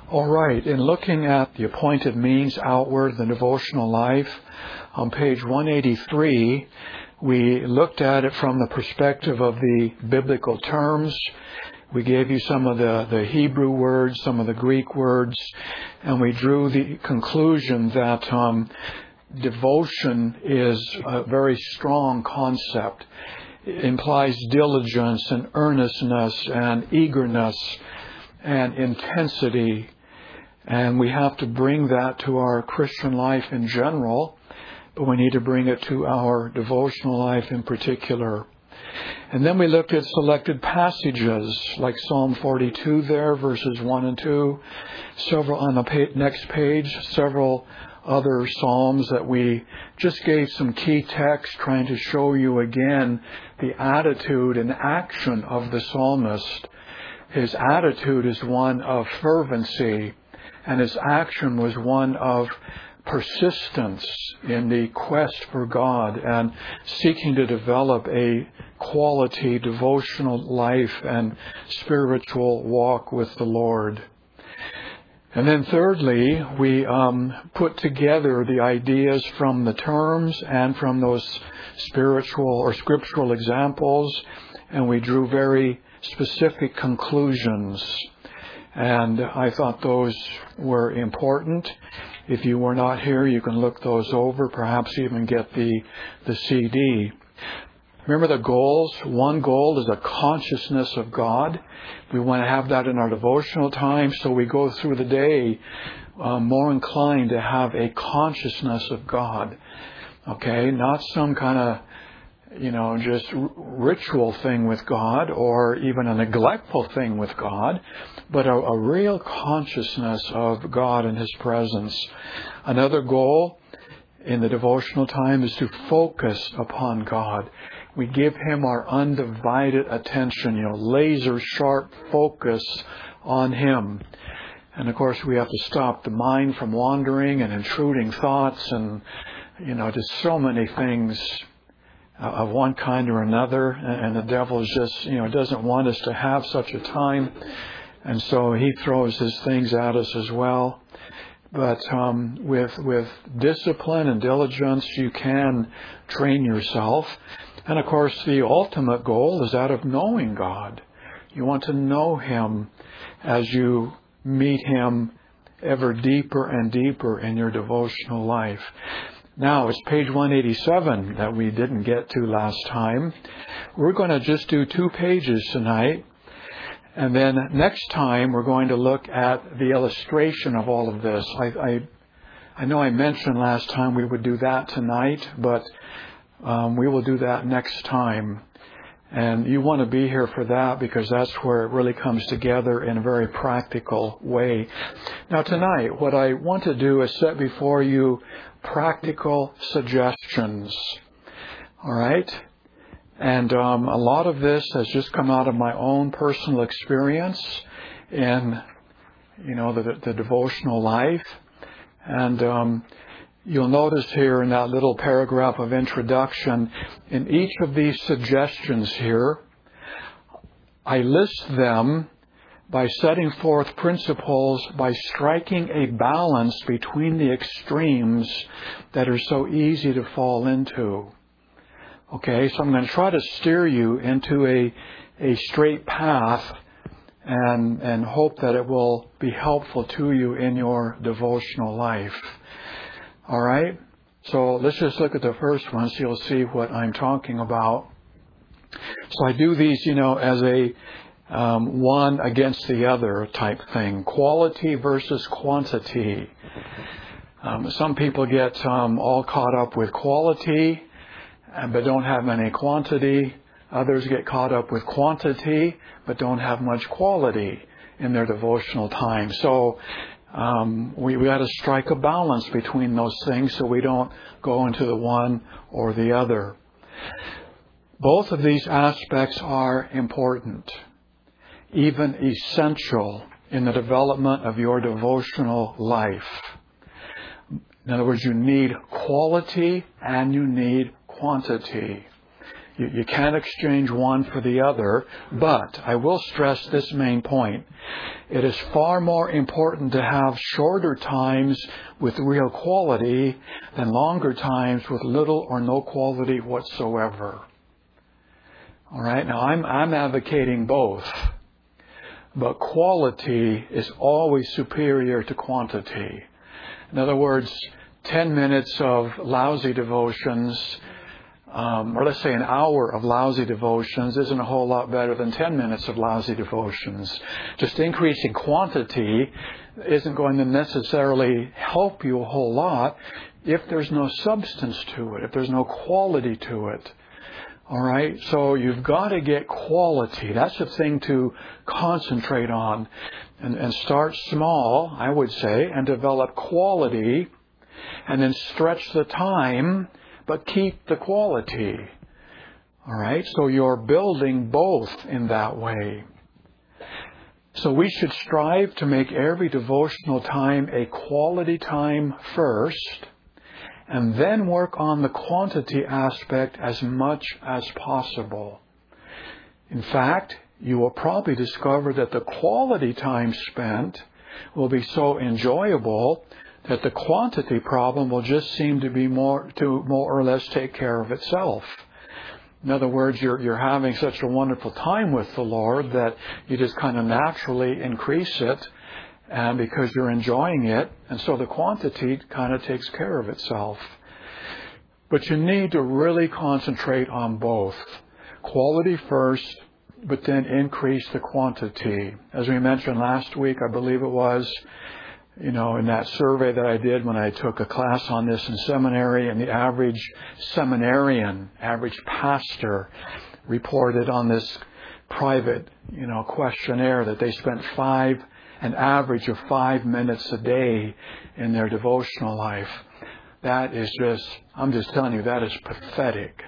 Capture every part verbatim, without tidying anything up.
All right, in looking at the appointed means outward, the devotional life, on page one eighty-three, we looked at it from the perspective of the biblical terms. We gave you some of the, the Hebrew words, some of the Greek words, and we drew the conclusion that um, devotion is a very strong concept. It implies diligence and earnestness and eagerness and intensity. And we have to bring that to our Christian life in general, but we need to bring it to our devotional life in particular. And then we looked at selected passages like Psalm forty-two there, verses one and two. Several on the pa- next page, several other psalms that we just gave some key text trying to show you again the attitude and action of the psalmist. His attitude is one of fervency, and his action was one of persistence in the quest for God and seeking to develop a quality devotional life and spiritual walk with the Lord. And then thirdly, we um, put together the ideas from the terms and from those spiritual or scriptural examples, and we drew very specific conclusions. And I thought those were important. If you were not here, you can look those over, perhaps even get the, the C D. Remember the goals? One goal is a consciousness of God. We want to have that in our devotional time, so we go through the day uh, more inclined to have a consciousness of God. Okay? Not some kind of you know, just r- ritual thing with God or even a neglectful thing with God, but a, a real consciousness of God and His presence. Another goal in the devotional time is to focus upon God. We give Him our undivided attention, you know, laser sharp focus on Him. And of course we have to stop the mind from wandering and intruding thoughts and, you know, just so many things of one kind or another, and the devil is just, you know, doesn't want us to have such a time, and so he throws his things at us as well. But um, with with discipline and diligence, you can train yourself. And of course, the ultimate goal is that of knowing God. You want to know Him as you meet Him ever deeper and deeper in your devotional life. Now, it's page one eighty-seven that we didn't get to last time. We're going to just do two pages tonight. And then next time, we're going to look at the illustration of all of this. I, I, I know I mentioned last time we would do that tonight, but um, we will do that next time. And you want to be here for that because that's where it really comes together in a very practical way. Now tonight, what I want to do is set before you practical suggestions. All right? And um, a lot of this has just come out of my own personal experience in, you know, the, the devotional life. And um, you'll notice here in that little paragraph of introduction, in each of these suggestions here, I list them by setting forth principles, by striking a balance between the extremes that are so easy to fall into. Okay, so I'm going to try to steer you into a, a straight path and, and hope that it will be helpful to you in your devotional life. All right? So let's just look at the first one so you'll see what I'm talking about. So I do these, you know, as a um, one against the other type thing. Quality versus quantity. Um, some people get um, all caught up with quality but don't have any quantity. Others get caught up with quantity but don't have much quality in their devotional time. So Um, we, we got to strike a balance between those things so we don't go into the one or the other. Both of these aspects are important, even essential in the development of your devotional life. In other words, you need quality and you need quantity. You, you can't exchange one for the other, but I will stress this main point. It is far more important to have shorter times with real quality than longer times with little or no quality whatsoever. All right, now I'm, I'm advocating both, but quality is always superior to quantity. In other words, ten minutes of lousy devotions, Um, or let's say an hour of lousy devotions isn't a whole lot better than ten minutes of lousy devotions. Just increasing quantity isn't going to necessarily help you a whole lot if there's no substance to it, if there's no quality to it. All right? So you've got to get quality. That's the thing to concentrate on. And, and start small, I would say, and develop quality, and then stretch the time, but keep the quality. All right? So you're building both in that way. So we should strive to make every devotional time a quality time first, and then work on the quantity aspect as much as possible. In fact, you will probably discover that the quality time spent will be so enjoyable that the quantity problem will just seem to be more to more or less take care of itself. In other words, you're you're having such a wonderful time with the Lord that you just kind of naturally increase it, and because you're enjoying it, and so the quantity kind of takes care of itself. But you need to really concentrate on both. Quality first, but then increase the quantity. As we mentioned last week, I believe it was, you know, in that survey that I did when I took a class on this in seminary, and the average seminarian, average pastor, reported on this private, you know, questionnaire that they spent five, an average of five minutes a day in their devotional life. That is just, I'm just telling you, that is pathetic.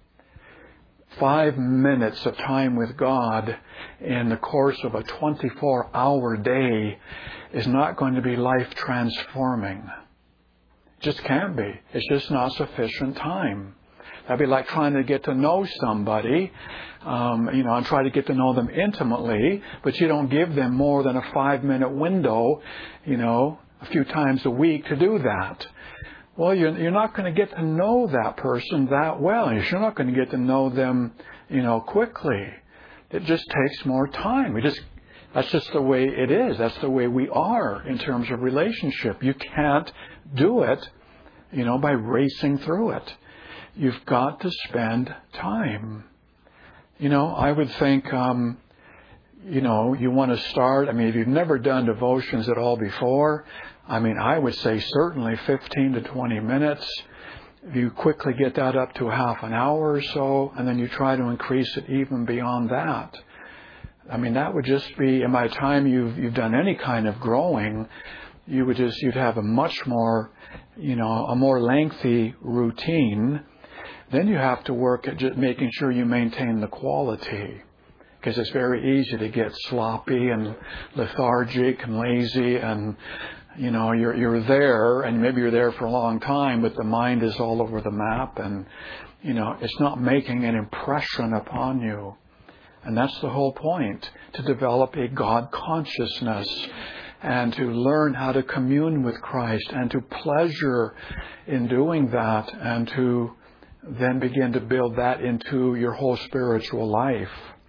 Five minutes of time with God in the course of a twenty-four hour day is not going to be life transforming. It just can't be. It's just not sufficient time. That'd be like trying to get to know somebody, um, you know, and try to get to know them intimately, but you don't give them more than a five minute window, you know, a few times a week to do that. Well, you're, you're not going to get to know that person that well. You're not going to get to know them, you know, quickly. It just takes more time. It just, that's just the way it is. That's the way we are in terms of relationship. You can't do it, you know, by racing through it. You've got to spend time. You know, I would think, um, you know, you want to start. I mean, if you've never done devotions at all before, I mean, I would say certainly fifteen to twenty minutes. You quickly get that up to a half an hour or so, and then you try to increase it even beyond that. I mean, that would just be, and by the time you've, you've done any kind of growing, you would just, you'd have a much more, you know, a more lengthy routine. Then you have to work at just making sure you maintain the quality, because it's very easy to get sloppy and lethargic and lazy, and you know, you're you're there, and maybe you're there for a long time, but the mind is all over the map, and you know, it's not making an impression upon you. And that's the whole point, to develop a God consciousness and to learn how to commune with Christ and to pleasure in doing that, and to then begin to build that into your whole spiritual life.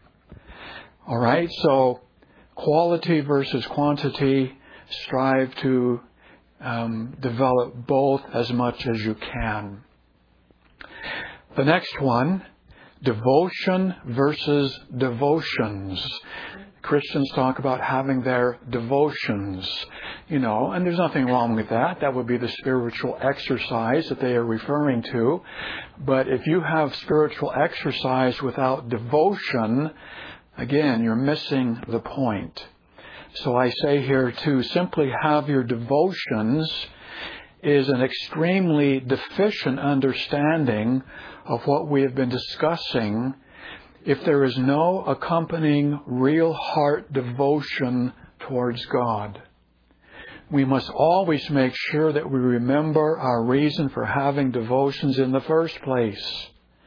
All right, so quality versus quantity. Strive to um, develop both as much as you can. The next one, devotion versus devotions. Christians talk about having their devotions, you know, and there's nothing wrong with that. That would be the spiritual exercise that they are referring to. But if you have spiritual exercise without devotion, again, you're missing the point. So I say here to simply have your devotions is an extremely deficient understanding of what we have been discussing if there is no accompanying real heart devotion towards God. We must always make sure that we remember our reason for having devotions in the first place.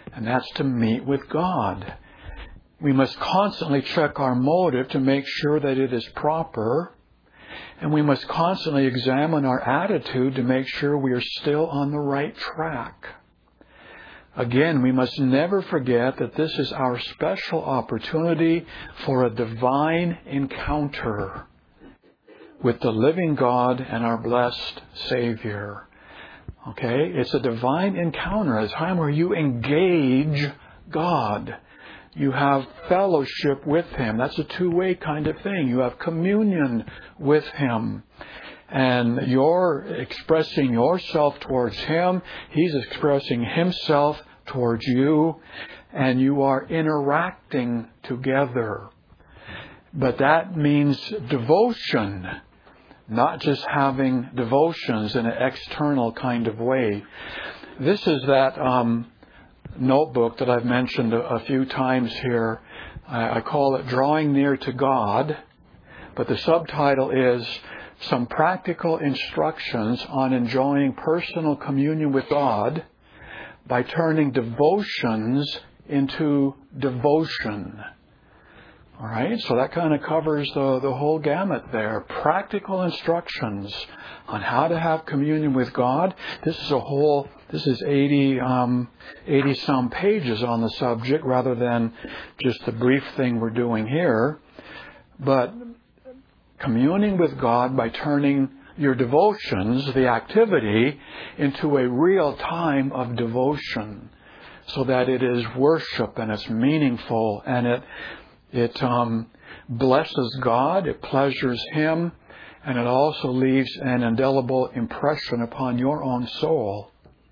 and that's to meet with God. We must constantly check our motive to make sure that it is proper, and we must constantly examine our attitude to make sure we are still on the right track. Again, we must never forget that this is our special opportunity for a divine encounter with the living God and our blessed Savior. Okay? It's a divine encounter, a time where you engage God. You have fellowship with Him. That's a two-way kind of thing. You have communion with Him. And you're expressing yourself towards Him. He's expressing Himself towards you. And you are interacting together. But that means devotion. Not just having devotions in an external kind of way. This is that um, notebook that I've mentioned a, a few times here. I, I call it Drawing Near to God. But the subtitle is Some Practical Instructions on Enjoying Personal Communion with God by Turning Devotions into Devotion. All right, so that kind of covers the, the whole gamut there. Practical instructions on how to have communion with God. This is a whole, this is eighty, um, eighty some pages on the subject rather than just the brief thing we're doing here. But communing with God by turning your devotions, the activity, into a real time of devotion so that it is worship and it's meaningful and it It um, blesses God, it pleasures Him, and it also leaves an indelible impression upon your own soul.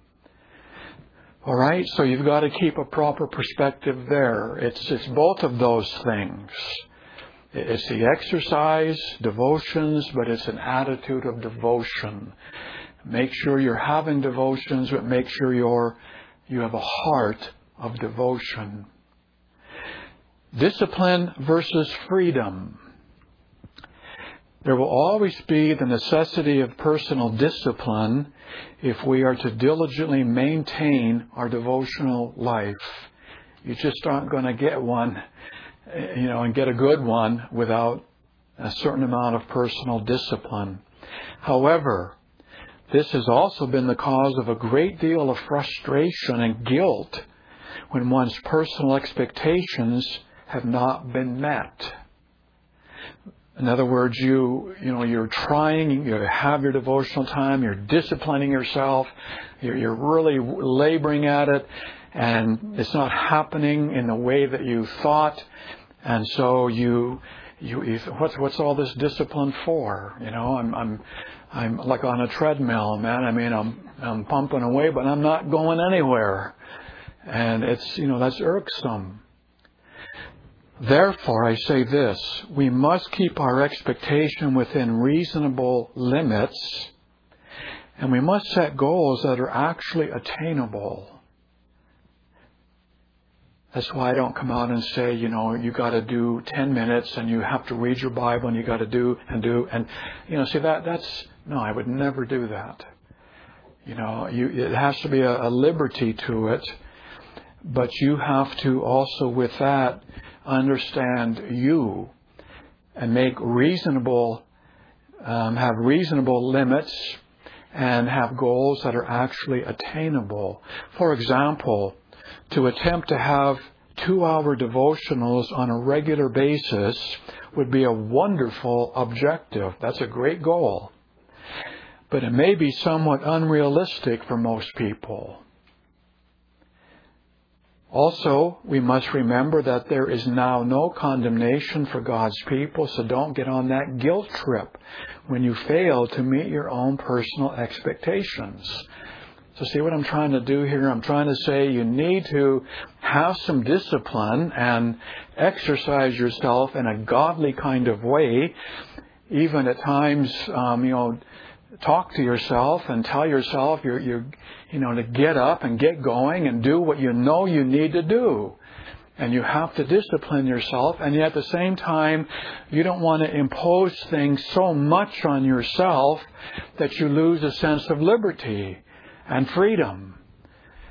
All right, so you've got to keep a proper perspective there. It's it's both of those things. It's the exercise, devotions, but it's an attitude of devotion. Make sure you're having devotions, but make sure you're you have a heart of devotion. Discipline versus freedom. There will always be the necessity of personal discipline if we are to diligently maintain our devotional life. You just aren't going to get one, you know, and get a good one without a certain amount of personal discipline. However, this has also been the cause of a great deal of frustration and guilt when one's personal expectations have not been met. In other words, you you know you're trying, you have your devotional time, you're disciplining yourself, you're, you're really laboring at it, and it's not happening in the way that you thought, and so you you, you what's what's all this discipline for? You know, I'm I'm I'm like on a treadmill, man. I mean, I'm I'm pumping away, but I'm not going anywhere, and it's you know that's irksome. Therefore, I say this, we must keep our expectation within reasonable limits, and we must set goals that are actually attainable. That's why I don't come out and say, you know, you got to do ten minutes and you have to read your Bible and you got to do and do. And, you know, see, that that's, no, I would never do that. You know, you, it has to be a, a liberty to it, but you have to also with that understand you and make reasonable, um, have reasonable limits and have goals that are actually attainable. For example, to attempt to have two-hour devotionals on a regular basis would be a wonderful objective. That's a great goal. But it may be somewhat unrealistic for most people. Also, we must remember that there is now no condemnation for God's people, so don't get on that guilt trip when you fail to meet your own personal expectations. So see what I'm trying to do here? I'm trying to say you need to have some discipline and exercise yourself in a godly kind of way. Even at times, um, you know, talk to yourself and tell yourself you're, you're, you know, to get up and get going and do what you know you need to do. And you have to discipline yourself. And yet at the same time, you don't want to impose things so much on yourself that you lose a sense of liberty and freedom.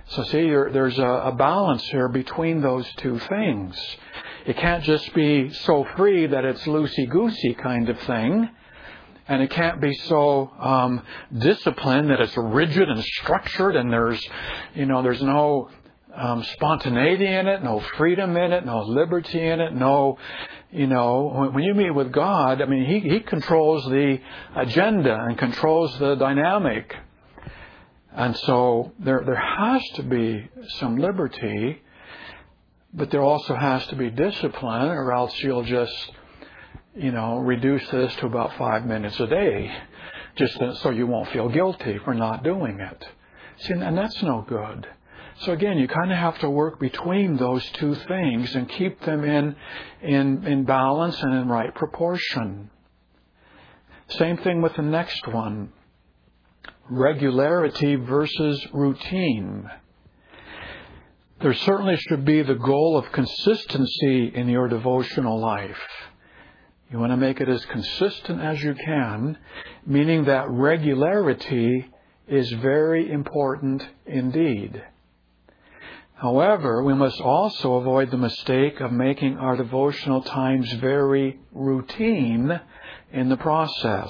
So see, you're, there's a, a balance here between those two things. It can't just be so free that it's loosey-goosey kind of thing. And it can't be so um, disciplined that it's rigid and structured and there's, you know, there's no um, spontaneity in it, no freedom in it, no liberty in it, no, you know, when you meet with God, I mean, He, he controls the agenda and controls the dynamic. And so there, there has to be some liberty, but there also has to be discipline, or else you'll just, you know, reduce this to about five minutes a day, just so you won't feel guilty for not doing it. See, and that's no good. So again, you kind of have to work between those two things and keep them in, in, in balance and in right proportion. Same thing with the next one. Regularity versus routine. There certainly should be the goal of consistency in your devotional life. You want to make it as consistent as you can, meaning that regularity is very important indeed. However, we must also avoid the mistake of making our devotional times very routine in the process.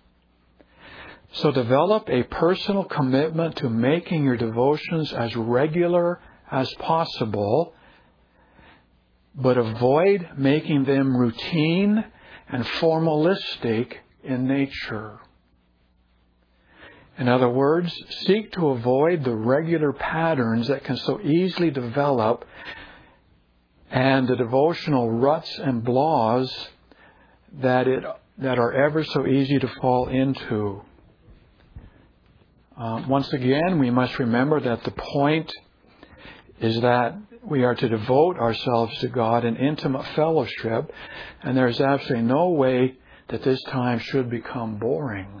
So develop a personal commitment to making your devotions as regular as possible, but avoid making them routine and formalistic in nature. In other words, seek to avoid the regular patterns that can so easily develop and the devotional ruts and blahs that it that are ever so easy to fall into. Uh, once again, we must remember that the point is that we are to devote ourselves to God in intimate fellowship, and there's absolutely no way that this time should become boring.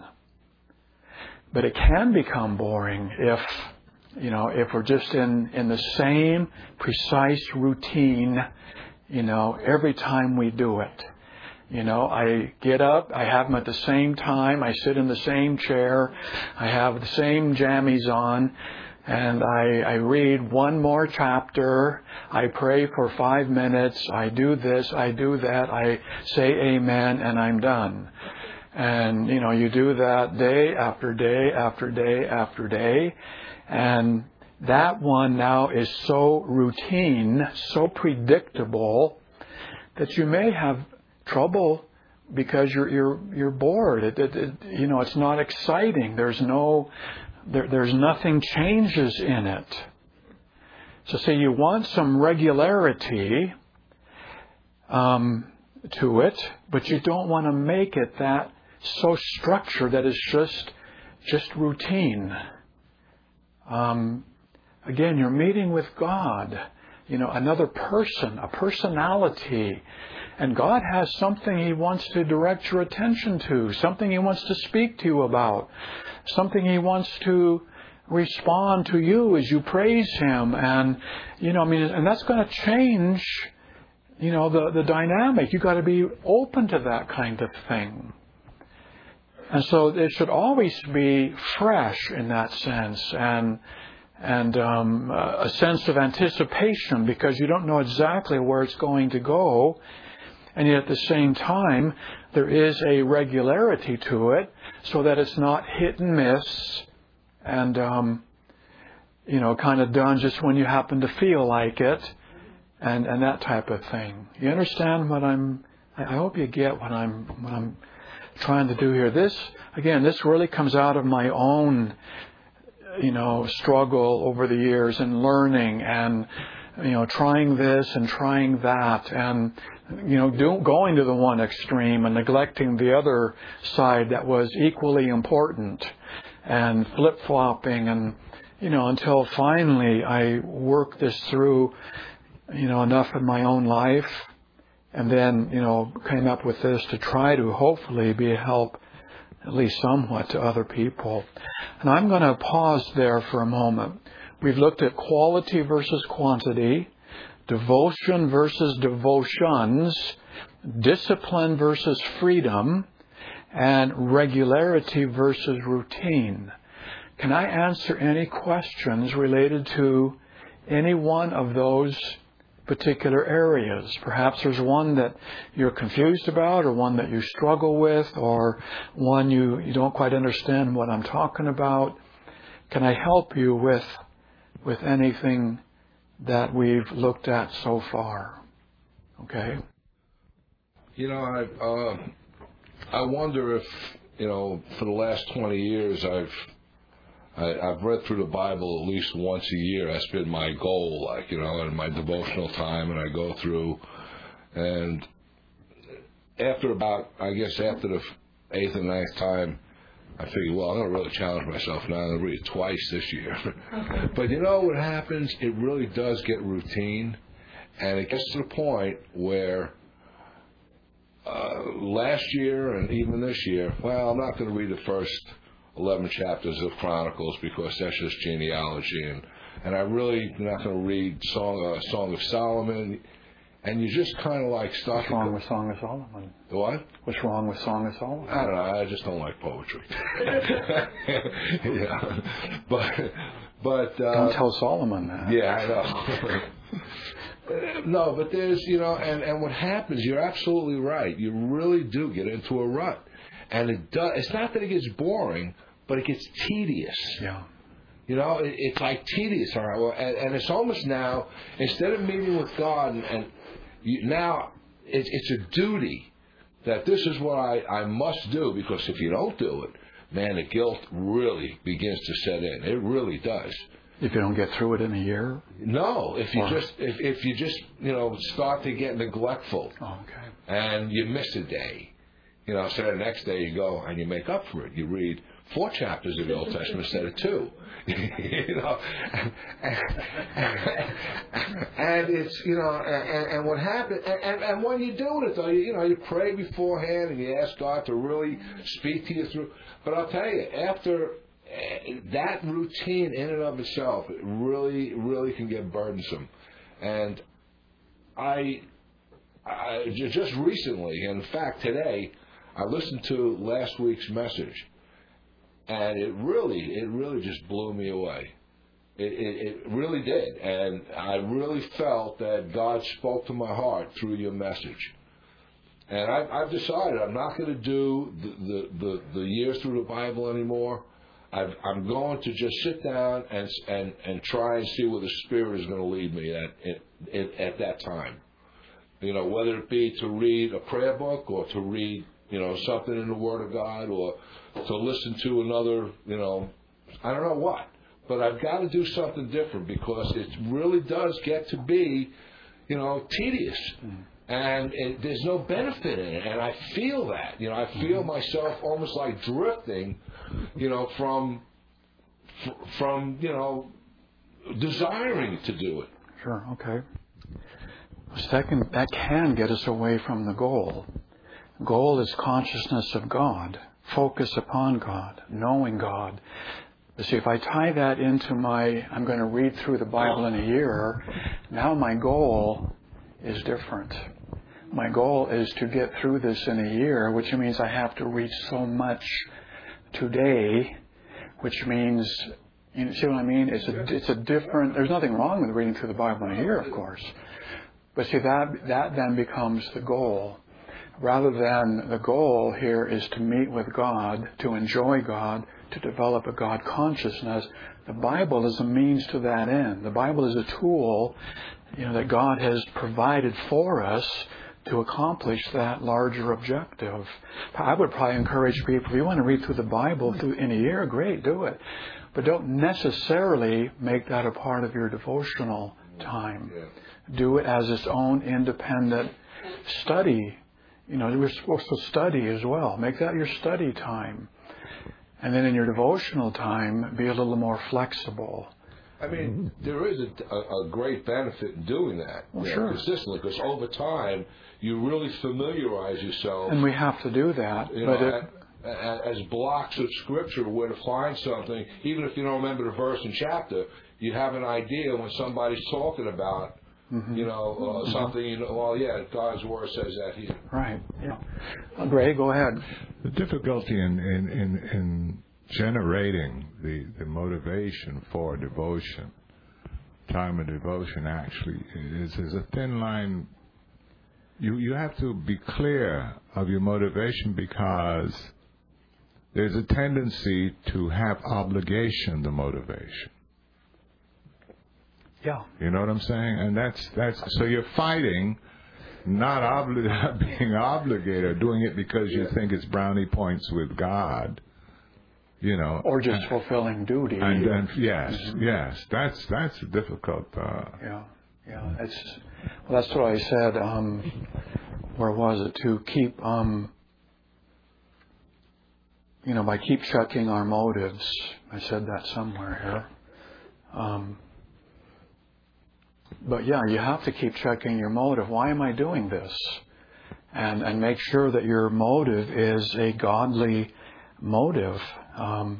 But it can become boring if, you know, if we're just in, in the same precise routine, you know, every time we do it. You know, I get up, I have them at the same time, I sit in the same chair, I have the same jammies on, and I, I read one more chapter, I pray for five minutes, I do this, I do that, I say amen, and I'm done. And, you know, you do that day after day after day after day, and that one now is so routine, so predictable, that you may have trouble because you're you're you're bored. It, it, it, you know, it's not exciting. There's no, there, there's nothing changes in it. So, say you want some regularity um, to it, but you don't want to make it that so structured that it's just just routine. Um, again, you're meeting with God. You know, another person, a personality. And God has something He wants to direct your attention to, something He wants to speak to you about, something He wants to respond to you as you praise Him. And, you know, I mean, and that's going to change, you know, the, the dynamic. You've got to be open to that kind of thing. And so it should always be fresh in that sense, and and um, a sense of anticipation, because you don't know exactly where it's going to go. And yet at the same time, there is a regularity to it, so that it's not hit and miss and, um, you know, kind of done just when you happen to feel like it, and, and that type of thing. You understand what I'm, I hope you get what I'm, what I'm trying to do here. This, again, this really comes out of my own, you know, struggle over the years and learning and, you know, trying this and trying that, and, you know, do, going to the one extreme and neglecting the other side that was equally important, and flip-flopping, and, you know, until finally I worked this through, you know, enough in my own life, and then, you know, came up with this to try to hopefully be a help, at least somewhat, to other people. And I'm going to pause there for a moment. We've looked at quality versus quantity, devotion versus devotions, discipline versus freedom, and regularity versus routine. can I answer any questions related to any one of those particular areas? Perhaps there's one that you're confused about, or one that you struggle with, or one you, you don't quite understand what I'm talking about. Can I help you with with anything that we've looked at so far? Okay. You know, I uh, I wonder if, you know, for the last twenty years, I've I, I've read through the Bible at least once a year. That's been my goal, like, you know, in my devotional time, and I go through. And after about, I guess, after the eighth and ninth time, I figured, well, I'm going to really challenge myself now. I'm going to read it twice this year. But you know what happens? It really does get routine. And it gets to the point where uh, last year and even this year, well, I'm not going to read the first eleven chapters of Chronicles because that's just genealogy. And, and I really am not going to read Song, uh, Song of Solomon. And you just kind of like start. What's wrong with Song of Solomon? What? What's wrong with Song of Solomon? I don't know. I just don't like poetry. Yeah, but but uh, don't tell Solomon that. Yeah, I know. No, but there's, you know, and and what happens? You're absolutely right. You really do get into a rut, and it does. It's not that it gets boring, but it gets tedious. Yeah. You know, it, it's like tedious, all right. Well, and, and it's almost now, instead of meeting with God, and, and you, now it, it's a duty that this is what I, I must do, because if you don't do it, man, the guilt really begins to set in. It really does. If you don't get through it in a year? No, if you or... just if, if you just you know start to get neglectful, oh, okay, and you miss a day, you know, so the next day you go and you make up for it. You read four chapters of the Old Testament instead of two. You know, and, and it's, you know, and, and what happens, and, and when you do it though, you, you know, you pray beforehand and you ask God to really speak to you through. But I'll tell you, after that routine in and of itself, it really, really can get burdensome. And I, I just recently, in fact today, I listened to last week's message. And it really, it really just blew me away. It, it, it really did. And I really felt that God spoke to my heart through your message. And I've, I've decided I'm not going to do the, the, the, the years through the Bible anymore. I've, I'm going to just sit down and, and, and try and see where the Spirit is going to lead me at, at, at that time. You know, whether it be to read a prayer book or to read, you know, something in the Word of God, or to listen to another, you know, I don't know what. But I've got to do something different, because it really does get to be, you know, tedious. Mm. And it, there's no benefit in it. And I feel that. You know, I feel mm-hmm. myself almost like drifting, you know, from, from, you know, desiring to do it. Sure, okay. Second, that can get us away from the goal. Goal is consciousness of God, focus upon God, knowing God. You see, if I tie that into my, I'm going to read through the Bible in a year, now my goal is different. My goal is to get through this in a year, which means I have to reach so much today, which means, you see what I mean? It's a, it's a different, there's nothing wrong with reading through the Bible in a year, of course. But see, that, that then becomes the goal. Rather than the goal here is to meet with God, to enjoy God, to develop a God consciousness. The Bible is a means to that end. The Bible is a tool, you know, that God has provided for us to accomplish that larger objective. I would probably encourage people, if you want to read through the Bible in a year, great, do it. But don't necessarily make that a part of your devotional time. Do it as its own independent study. You know, we're supposed to study as well. Make that your study time. And then in your devotional time, be a little more flexible. I mean, there is a, a, a great benefit in doing that. Well, you know, sure. Consistently, because over time, you really familiarize yourself. And we have to do that. You but know, it, as blocks of Scripture, where to find something, even if you don't remember the verse and chapter, you have an idea when somebody's talking about, mm-hmm. you know, uh, mm-hmm. something, you know, well, yeah, God's Word says that here. Right, yeah. Well, Gray, go ahead. The difficulty in, in, in, in generating the, the motivation for devotion, time of devotion actually is, is a thin line. You, you have to be clear of your motivation because there's a tendency to have obligation to motivation. Yeah. You know what I'm saying? And that's, that's so you're fighting not obli- being obligated or doing it because you think it's brownie points with God. You know, or just and, fulfilling duty. And, and yes, mm-hmm. yes, that's that's difficult. Uh, yeah, yeah. It's well, that's what I said. Um, where was it? To keep, um, you know, by keep checking our motives. I said that somewhere here. Um, but yeah, you have to keep checking your motive. Why am I doing this? And and make sure that your motive is a godly motive. Um,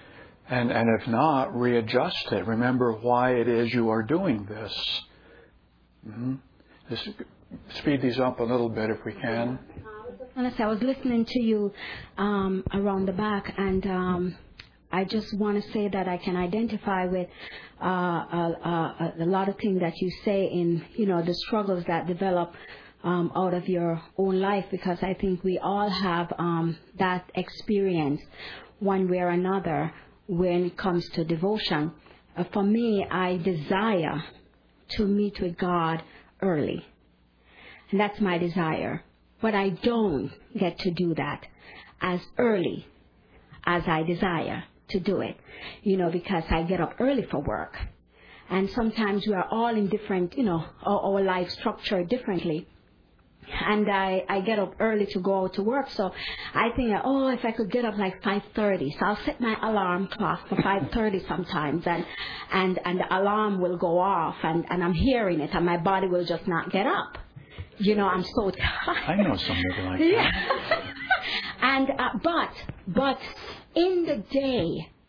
and, and if not, readjust it. Remember why it is you are doing this. Mm-hmm. Just speed these up a little bit if we can. Honestly, I was listening to you um, around the back, and um, I just want to say that I can identify with uh, a, a, a lot of things that you say in, you know, the struggles that develop Um, out of your own life, because I think we all have um, that experience one way or another when it comes to devotion. Uh, for me, I desire to meet with God early. And that's my desire. But I don't get to do that as early as I desire to do it, you know, because I get up early for work. And sometimes we are all in different, you know, our, our life structured differently. And I, I get up early to go out to work, so I think, oh, if I could get up like five thirty. So I'll set my alarm clock for five thirty sometimes, and, and, and the alarm will go off, and, and I'm hearing it, and my body will just not get up. You know, I'm so tired. I know somebody like that. Yeah. and, uh, but, but in the day,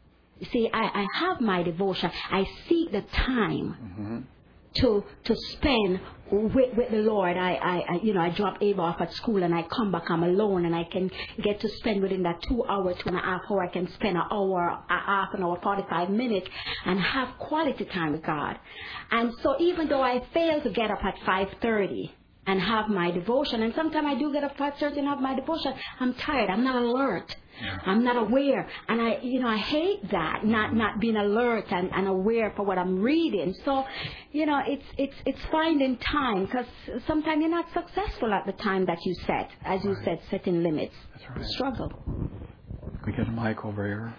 see, I, I have my devotion. I seek the time. Mm-hmm. To to spend with, with the Lord. I, I, I you know I drop Ava off at school and I come back. I'm alone and I can get to spend within that two hour, two and a half hour. I can spend an hour, a half an hour, forty five minutes, and have quality time with God. And so even though I fail to get up at five thirty and have my devotion, and sometimes I do get up at five thirty and have my devotion, I'm tired. I'm not alert. Yeah. I'm not aware, and I, you know, I hate that, not not being alert and, and aware for what I'm reading. So, you know, it's it's it's finding time, because sometimes you're not successful at the time that you set, as you right. said, setting limits. That's right. Struggle. Can we get a mic over here?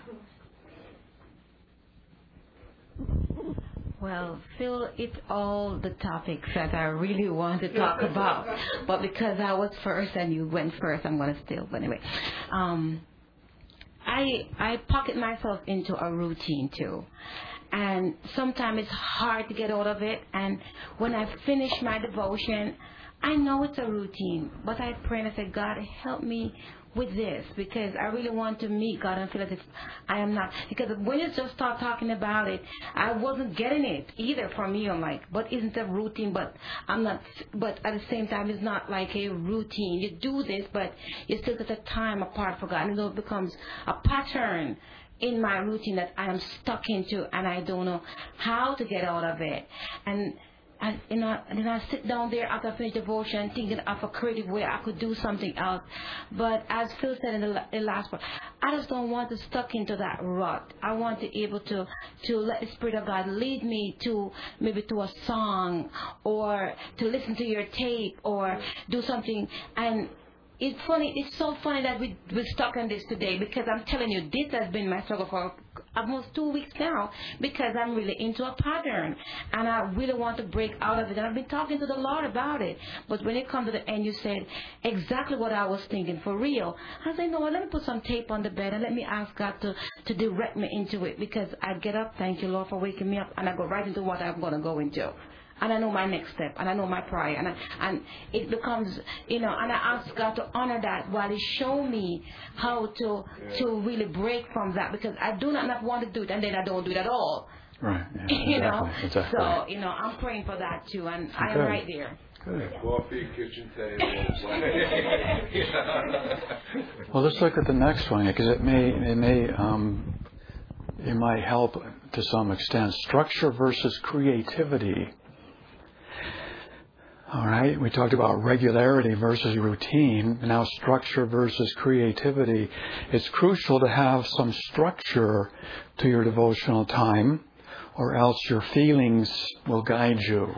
Well, Phil, it's all the topics that I really want to talk about, but because I was first and you went first, I'm going to steal. But anyway, um. I I pocket myself into a routine too, and sometimes it's hard to get out of it. And when I finish my devotion, I know it's a routine, but I pray and I say, God, help me with this, because I really want to meet God and feel as if I am not. Because when you just start talking about it, I wasn't getting it either for me. I'm like, but isn't it a routine? But I'm not. But at the same time, it's not like a routine. You do this, but you still get a time apart for God, and it becomes a pattern in my routine that I am stuck into, and I don't know how to get out of it. And I, you know, and then I sit down there after I finish devotion thinking of a creative way I could do something else. But as Phil said in the, the last part, I just don't want to stuck into that rut. I want to be able to, to let the Spirit of God lead me to maybe to a song, or to listen to your tape, or do something. And it's funny, it's so funny that we, we're stuck on this today, because I'm telling you, this has been my struggle for almost two weeks now, because I'm really into a pattern, and I really want to break out of it. And I've been talking to the Lord about it. But when it comes to the end, you said exactly what I was thinking, for real. I said, no, let me put some tape on the bed and let me ask God to, to direct me into it, because I get up, thank you, Lord, for waking me up, and I go right into what I'm going to go into. And I know my next step, and I know my prayer, and I, and it becomes, you know, and I ask God to honor that while He show me how to to really break from that, because I do not, not want to do it, and then I don't do it at all. Right. Yeah, you exactly, know. exactly. So you know, I'm praying for that too, and I am right there. Good. Coffee, kitchen table. Well, let's look at the next one because it may it may um, it might help to some extent. Structure versus creativity. All right, we talked about regularity versus routine. Now, structure versus creativity. It's crucial to have some structure to your devotional time, or else your feelings will guide you.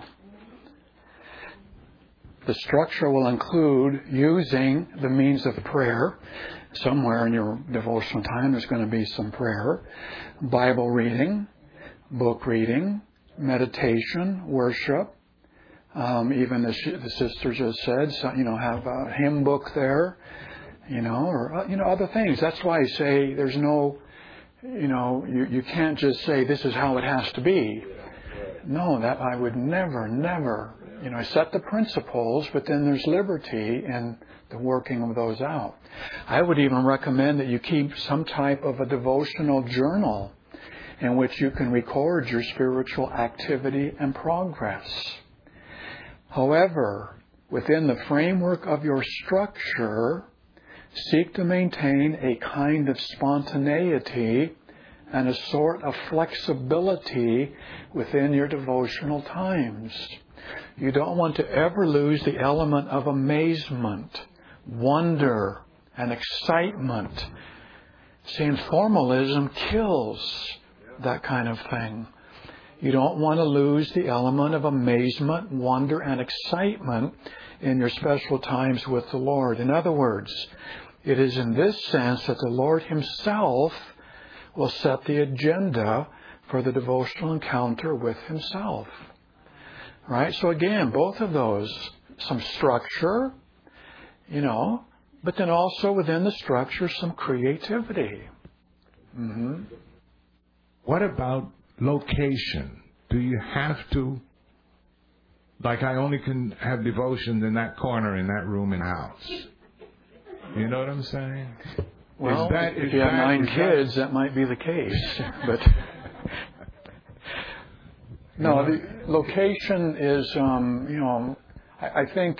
The structure will include using the means of prayer. Somewhere in your devotional time there's going to be some prayer, Bible reading, book reading, meditation, worship. Um, even the, the sister just said, so, you know, have a hymn book there, you know, or, uh, you know, other things. That's why I say there's no, you know, you, you can't just say this is how it has to be. No, that I would never, never, you know, I set the principles, but then there's liberty in the working of those out. I would even recommend that you keep some type of a devotional journal in which you can record your spiritual activity and progress. However, within the framework of your structure, seek to maintain a kind of spontaneity and a sort of flexibility within your devotional times. You don't want to ever lose the element of amazement, wonder, and excitement. See, formalism kills that kind of thing. You don't want to lose the element of amazement, wonder, and excitement in your special times with the Lord. In other words, it is in this sense that the Lord Himself will set the agenda for the devotional encounter with Himself. Right? So again, both of those, some structure, you know, but then also within the structure, some creativity. Mm-hmm. What about location? Do you have to, like I only can have devotions in that corner in that room in the house? You know what I'm saying? Well, that, if you have that, nine kids, that, that might be the case. But no, the location is, um, you know, I, I think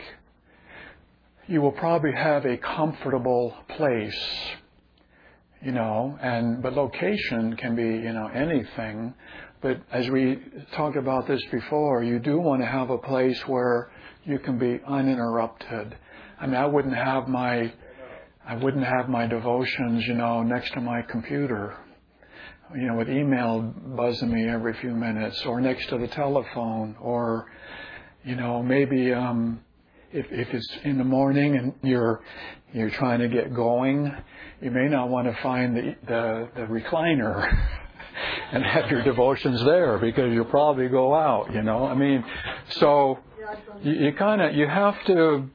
you will probably have a comfortable place, you know, and but location can be, you know, anything. But as we talked about this before, you do want to have a place where you can be uninterrupted. I mean, I wouldn't have my, I wouldn't have my devotions, you know, next to my computer, you know, with email buzzing me every few minutes, or next to the telephone, or, you know, maybe um, if if it's in the morning and you're you're trying to get going, you may not want to find the the, the recliner and have your devotions there, because you'll probably go out, you know. I mean, so you, you kind of, you have to,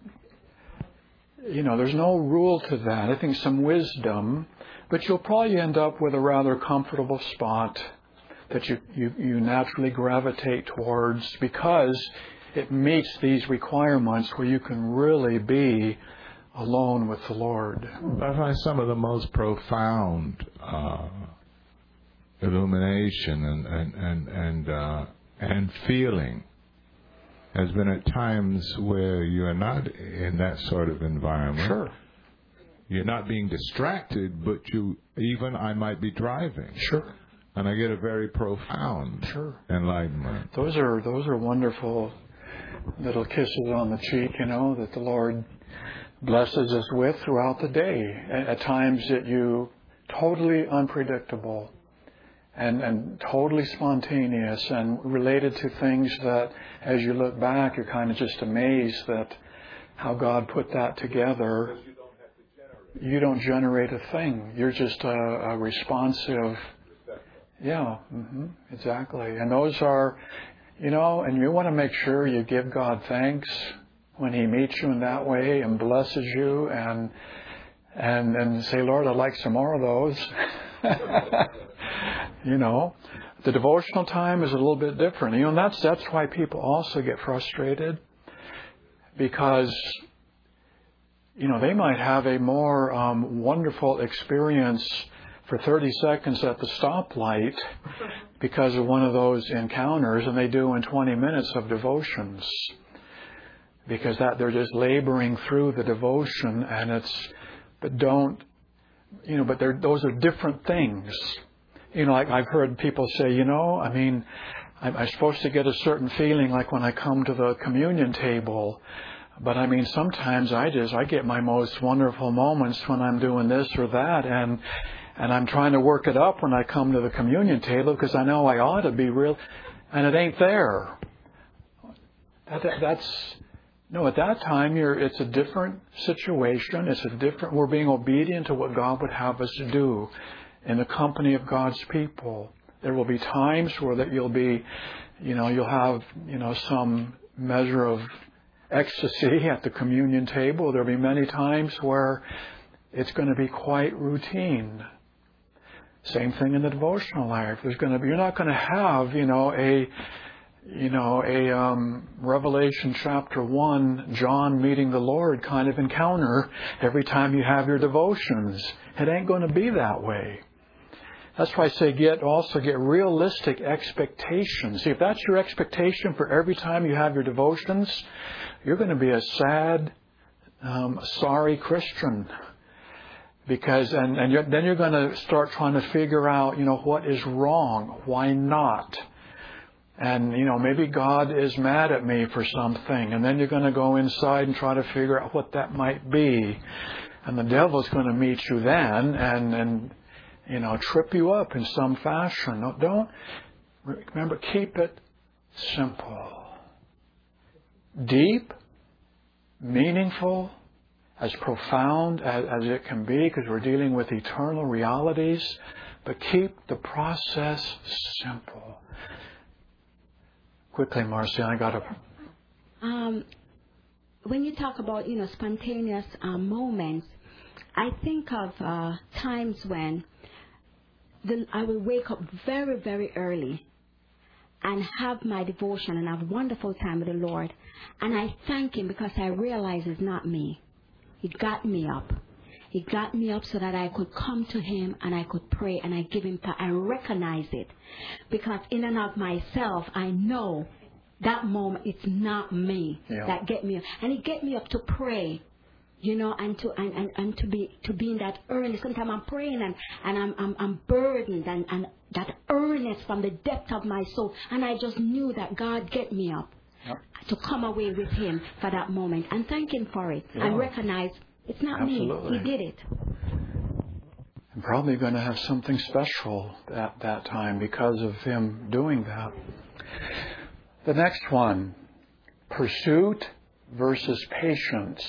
you know, there's no rule to that. I think some wisdom, but you'll probably end up with a rather comfortable spot that you, you, you naturally gravitate towards, because it meets these requirements where you can really be alone with the Lord. I find some of the most profound uh, illumination and and and and, uh, and feeling has been at times where you are not in that sort of environment. Sure. You're not being distracted, but you even I might be driving. Sure. And I get a very profound sure. enlightenment. Those are those are wonderful little kisses on the cheek, you know, that the Lord blesses us with throughout the day. At, at times that you totally unpredictable. And, and totally spontaneous and related to things that, as you look back, you're kind of just amazed that how God put that together. You don't generate a thing. You're just a, a responsive. Yeah, mm-hmm, exactly. And those are, you know, and you want to make sure you give God thanks when He meets you in that way and blesses you, and and and say, Lord, I'd like some more of those. You know, the devotional time is a little bit different. You know, and that's that's why people also get frustrated, because, you know, they might have a more um, wonderful experience for thirty seconds at the stoplight because of one of those encounters than they do in twenty minutes of devotions. because that they're just laboring through the devotion, and it's, but don't, you know, but they're, those are different things. You know, like I've heard people say, you know, I mean, I'm, I'm supposed to get a certain feeling like when I come to the communion table. But I mean, sometimes I just, I get my most wonderful moments when I'm doing this or that, and and I'm trying to work it up when I come to the communion table because I know I ought to be real, and it ain't there. That, that, that's, no, at that time, you're, it's a different situation. It's a different, we're being obedient to what God would have us do in the company of God's people. There will be times where that you'll be, you know, you'll have, you know, some measure of ecstasy at the communion table. There'll be many times where it's going to be quite routine. Same thing in the devotional life. There's going to be, you're not going to have, you know, a, you know, a um, Revelation chapter one, John meeting the Lord kind of encounter every time you have your devotions. It ain't going to be that way. That's why I say get also get realistic expectations. See, if that's your expectation for every time you have your devotions, you're going to be a sad, um, sorry Christian. Because and and you're, then you're going to start trying to figure out, you know, what is wrong, why not, and you know maybe God is mad at me for something, and then you're going to go inside and try to figure out what that might be, and the devil's going to meet you then and and. You know, trip you up in some fashion. No, don't, remember, keep it simple. Deep, meaningful, as profound as, as it can be, because we're dealing with eternal realities, but keep the process simple. Quickly, Marcia, I got to... Um, when you talk about, you know, spontaneous uh, moments, I think of uh, times when The, I will wake up very, very early and have my devotion and have a wonderful time with the Lord. And I thank Him because I realize it's not me. He got me up. He got me up so that I could come to Him and I could pray and I give Him time. I recognize it. Because in and of myself, I know that moment it's not me yeah. that get me up. And He get me up to pray. You know, and to and, and, and to be to be in that earnest. Sometimes I'm praying and, and I'm I'm I'm burdened and, and that earnest from the depth of my soul. And I just knew that God get me up yep. to come away with Him for that moment and thank Him for it. Yeah. And recognize it's not Absolutely. me. He did it. I'm probably going to have something special at that time because of Him doing that. The next one, pursuit versus patience.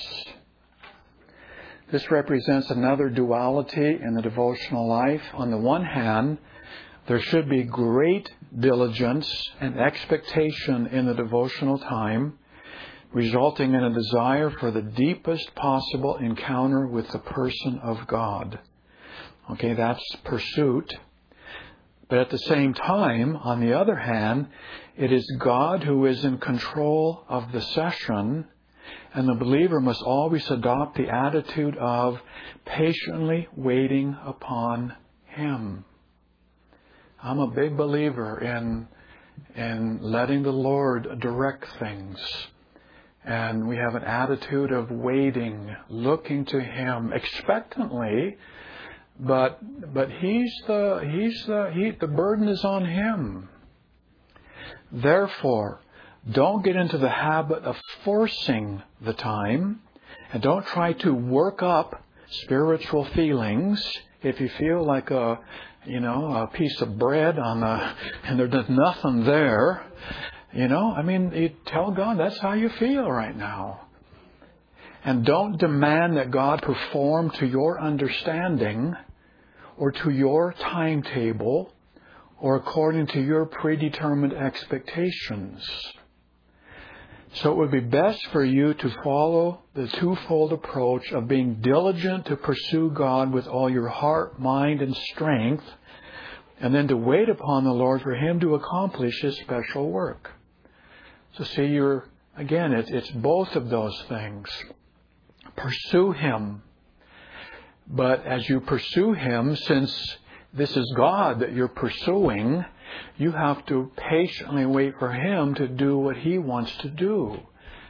This represents another duality in the devotional life. On the one hand, there should be great diligence and expectation in the devotional time, resulting in a desire for the deepest possible encounter with the person of God. Okay, that's pursuit. But at the same time, on the other hand, it is God who is in control of the session. And the believer must always adopt the attitude of patiently waiting upon Him. I'm a big believer in, in letting the Lord direct things. And we have an attitude of waiting, looking to Him expectantly, but but He's the He's the He the burden is on Him. Therefore, don't get into the habit of forcing the time, and don't try to work up spiritual feelings. If you feel like a, you know, a piece of bread on the, and there's nothing there, you know, I mean, you tell God that's how you feel right now. And don't demand that God perform to your understanding or to your timetable or according to your predetermined expectations. So it would be best for you to follow the twofold approach of being diligent to pursue God with all your heart, mind, and strength, and then to wait upon the Lord for Him to accomplish His special work. So see, you're, again, it's, it's both of those things. Pursue Him. But as you pursue Him, since this is God that you're pursuing, you have to patiently wait for Him to do what He wants to do.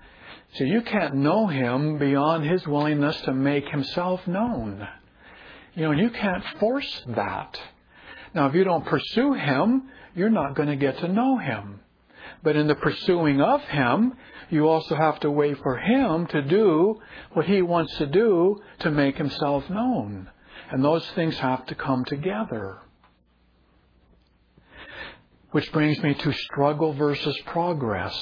So you can't know Him beyond His willingness to make Himself known. You know, you can't force that. Now, if you don't pursue Him, you're not going to get to know Him. But in the pursuing of Him, you also have to wait for Him to do what He wants to do to make Himself known. And those things have to come together. Which brings me to struggle versus progress.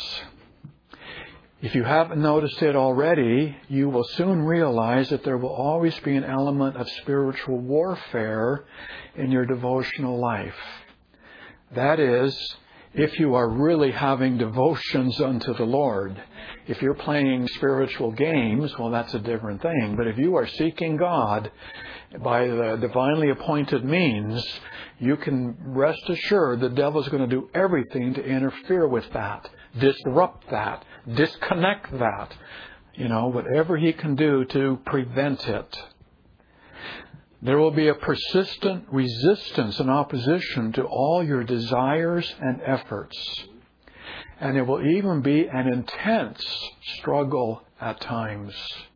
If you haven't noticed it already, you will soon realize that there will always be an element of spiritual warfare in your devotional life. That is, if you are really having devotions unto the Lord. If you're playing spiritual games, well, that's a different thing. But if you are seeking God by the divinely appointed means, you can rest assured the devil's going to do everything to interfere with that, disrupt that, disconnect that, you know, whatever he can do to prevent it. There will be a persistent resistance and opposition to all your desires and efforts. And it will even be an intense struggle at times.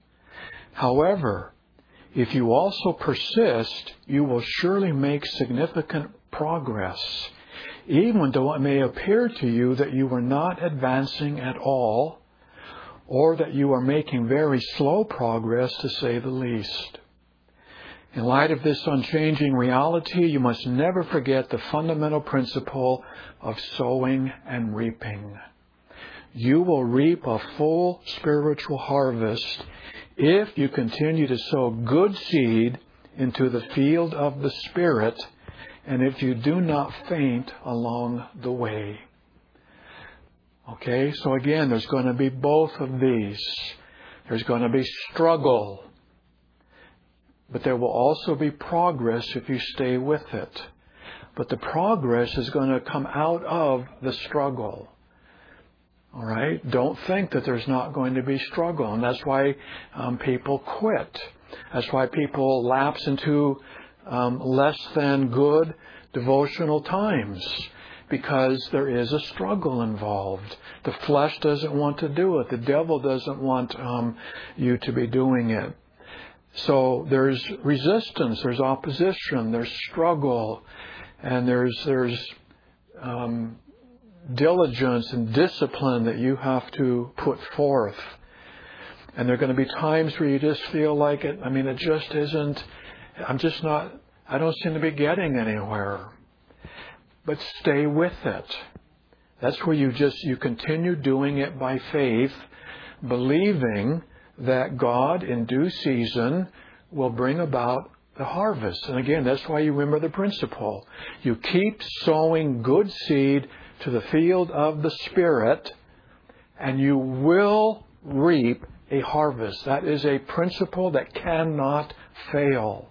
However, if you also persist, you will surely make significant progress, even though it may appear to you that you are not advancing at all, or that you are making very slow progress, to say the least. In light of this unchanging reality, you must never forget the fundamental principle of sowing and reaping. You will reap a full spiritual harvest if you continue to sow good seed into the field of the Spirit, and if you do not faint along the way. Okay, so again, there's going to be both of these. There's going to be struggle, but there will also be progress if you stay with it. But the progress is going to come out of the struggle. All right? Don't think that there's not going to be struggle. And that's why um, people quit. That's why people lapse into um, less than good devotional times. Because there is a struggle involved. The flesh doesn't want to do it. The devil doesn't want um, you to be doing it. So there's resistance, there's opposition, there's struggle, and there's there's um, diligence and discipline that you have to put forth. And there are going to be times where you just feel like it, I mean, it just isn't, I'm just not, I don't seem to be getting anywhere. But stay with it. That's where you just, you continue doing it by faith, believing that God in due season will bring about the harvest. And again, that's why you remember the principle. You keep sowing good seed to the field of the Spirit, and you will reap a harvest. That is a principle that cannot fail.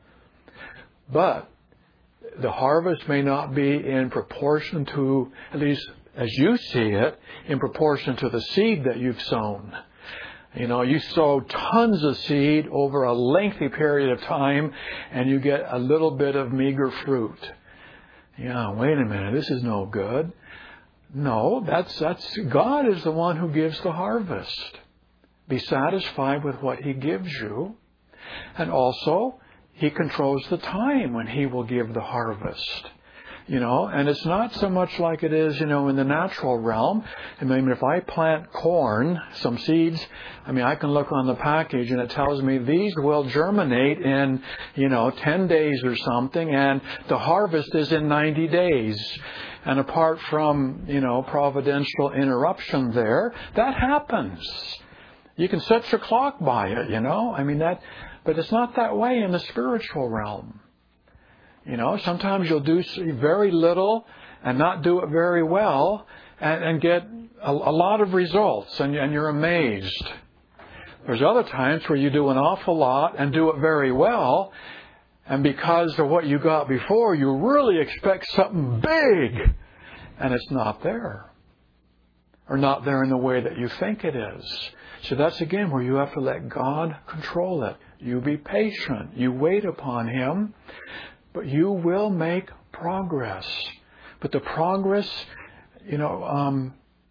But the harvest may not be in proportion to, at least as you see it, in proportion to the seed that you've sown. You know, you sow tons of seed over a lengthy period of time, and you get a little bit of meager fruit. Yeah, wait a minute, this is no good. No, that's that's God is the one who gives the harvest. Be satisfied with what He gives you, and also He controls the time when He will give the harvest. You know, and it's not so much like it is, you know, in the natural realm. I mean, if I plant corn, some seeds, I mean, I can look on the package and it tells me these will germinate in, you know, ten days or something, and the harvest is in ninety days. And apart from, you know, providential interruption there, that happens. You can set your clock by it, you know. I mean, that, but it's not that way in the spiritual realm. You know, sometimes you'll do very little and not do it very well and, and get a, a lot of results, and, and you're amazed. There's other times where you do an awful lot and do it very well, and because of what you got before, you really expect something big, and it's not there. Or not there in the way that you think it is. So that's again where you have to let God control it. You be patient. You wait upon Him. But you will make progress. But the progress, you know, um,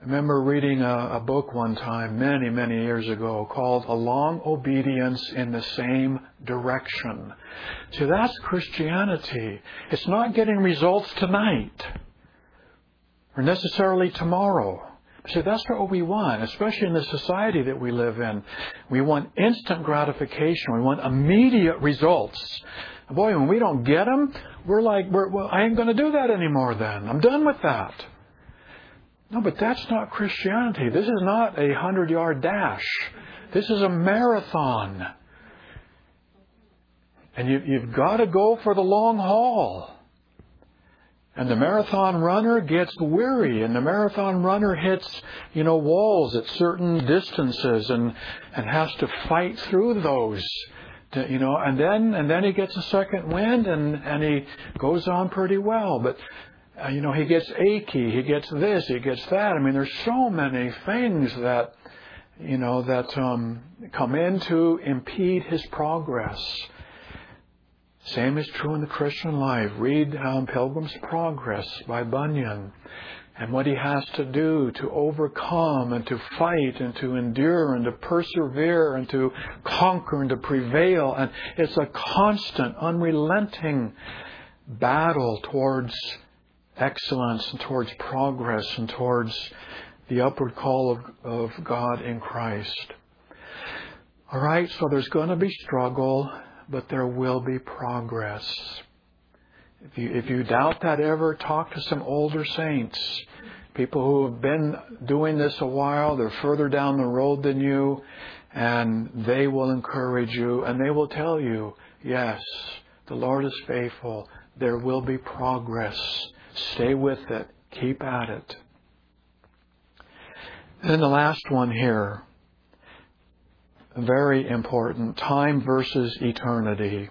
I remember reading a, a book one time, many, many years ago, called A Long Obedience in the Same Direction. So that's Christianity. It's not getting results tonight or necessarily tomorrow. So that's what we want, especially in the society that we live in. We want instant gratification. We want immediate results. Boy, when we don't get them, we're like, we're, well, I ain't going to do that anymore then. I'm done with that. No, but that's not Christianity. This is not a hundred-yard dash. This is a marathon. And you, you've got to go for the long haul. And the marathon runner gets weary, and the marathon runner hits, you know, walls at certain distances and, and has to fight through those. To, you know, and then and then he gets a second wind and, and he goes on pretty well. But Uh, you know, he gets achy, he gets this, he gets that. I mean, there's so many things that, you know, that um, come in to impede his progress. Same is true in the Christian life. Read um, Pilgrim's Progress by Bunyan and what he has to do to overcome and to fight and to endure and to persevere and to conquer and to prevail. And it's a constant, unrelenting battle towards excellence and towards progress and towards the upward call of, of God in Christ. All right, so there's going to be struggle, but there will be progress. If you, if you doubt that ever, talk to some older saints, people who have been doing this a while. They're further down the road than you, and they will encourage you, and they will tell you, yes, the Lord is faithful. There will be progress. Stay with it. Keep at it. And then the last one here, very important, time versus eternity.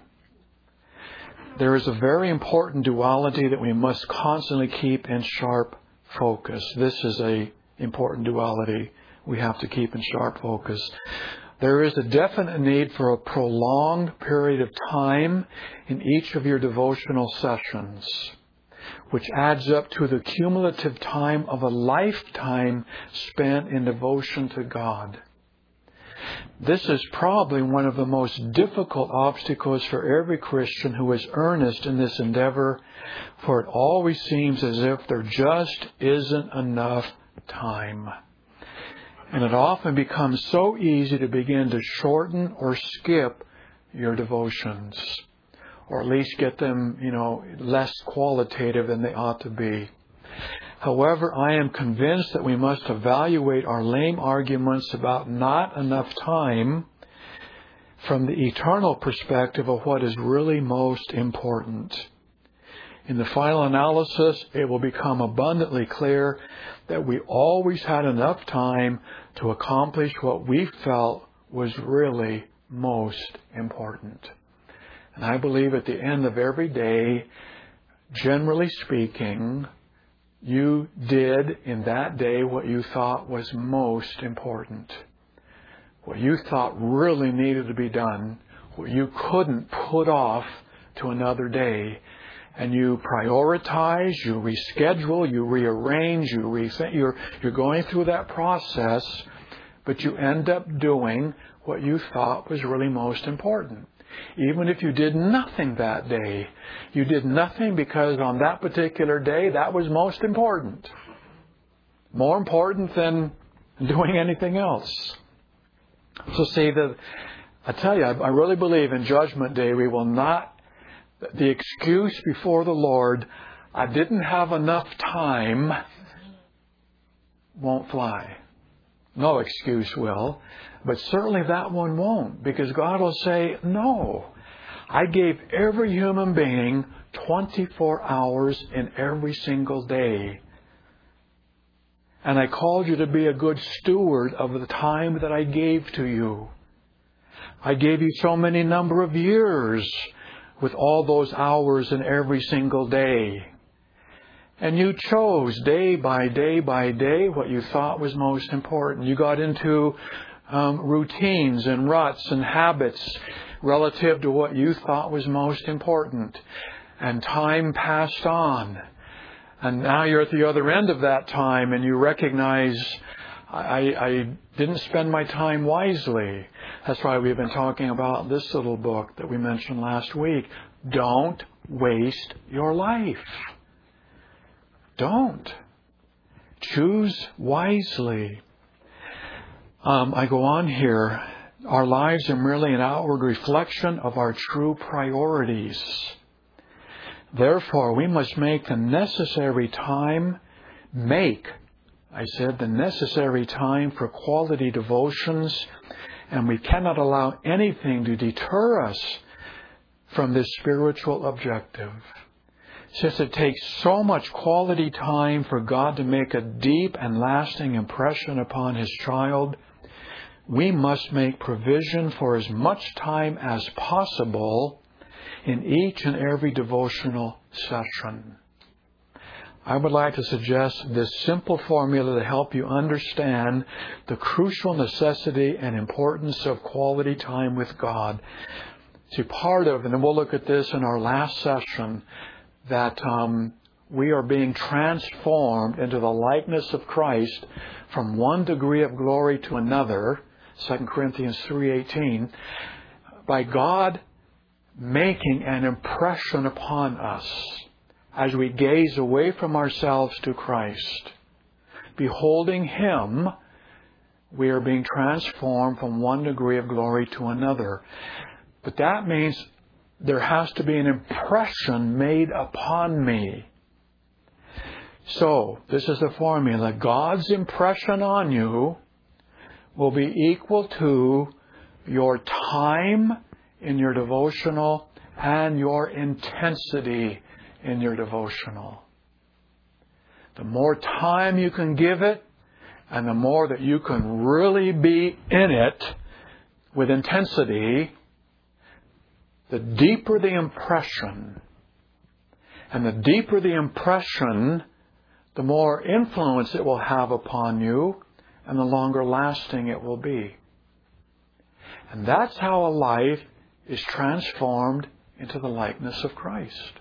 There is a very important duality that we must constantly keep in sharp focus. This is a important duality we have to keep in sharp focus. There is a definite need for a prolonged period of time in each of your devotional sessions, which adds up to the cumulative time of a lifetime spent in devotion to God. This is probably one of the most difficult obstacles for every Christian who is earnest in this endeavor, for it always seems as if there just isn't enough time. And it often becomes so easy to begin to shorten or skip your devotions, or at least get them, you know, less qualitative than they ought to be. However, I am convinced that we must evaluate our lame arguments about not enough time from the eternal perspective of what is really most important. In the final analysis, it will become abundantly clear that we always had enough time to accomplish what we felt was really most important. And I believe at the end of every day, generally speaking, you did in that day what you thought was most important. What you thought really needed to be done, what you couldn't put off to another day. And you prioritize, you reschedule, you rearrange, you rethink. You're, you're going through that process, but you end up doing what you thought was really most important. Even if you did nothing that day, you did nothing because on that particular day, that was most important. More important than doing anything else. So see, the, I tell you, I, I really believe in Judgment Day, we will not, the excuse before the Lord, I didn't have enough time, won't fly. No excuse will. But certainly that one won't, because God will say, no, I gave every human being twenty-four hours in every single day. And I called you to be a good steward of the time that I gave to you. I gave you so many number of years with all those hours in every single day. And you chose day by day by day what you thought was most important. You got into um, routines and ruts and habits relative to what you thought was most important. And time passed on. And now you're at the other end of that time and you recognize, I, I didn't spend my time wisely. That's why we've been talking about this little book that we mentioned last week. Don't waste your life. Don't. Choose wisely. Um, I go on here. Our lives are merely an outward reflection of our true priorities. Therefore, we must make the necessary time, make, I said, the necessary time for quality devotions, and we cannot allow anything to deter us from this spiritual objective. Since it takes so much quality time for God to make a deep and lasting impression upon His child, we must make provision for as much time as possible in each and every devotional session. I would like to suggest this simple formula to help you understand the crucial necessity and importance of quality time with God. See, part of, and then we'll look at this in our last session, that um, we are being transformed into the likeness of Christ from one degree of glory to another, Second Corinthians three eighteen, by God making an impression upon us as we gaze away from ourselves to Christ. Beholding Him, we are being transformed from one degree of glory to another. But that means there has to be an impression made upon me. So, this is the formula. God's impression on you will be equal to your time in your devotional and your intensity in your devotional. The more time you can give it, and the more that you can really be in it with intensity, the deeper the impression. And the deeper the impression, the more influence it will have upon you, and the longer lasting it will be. And that's how a life is transformed into the likeness of Christ.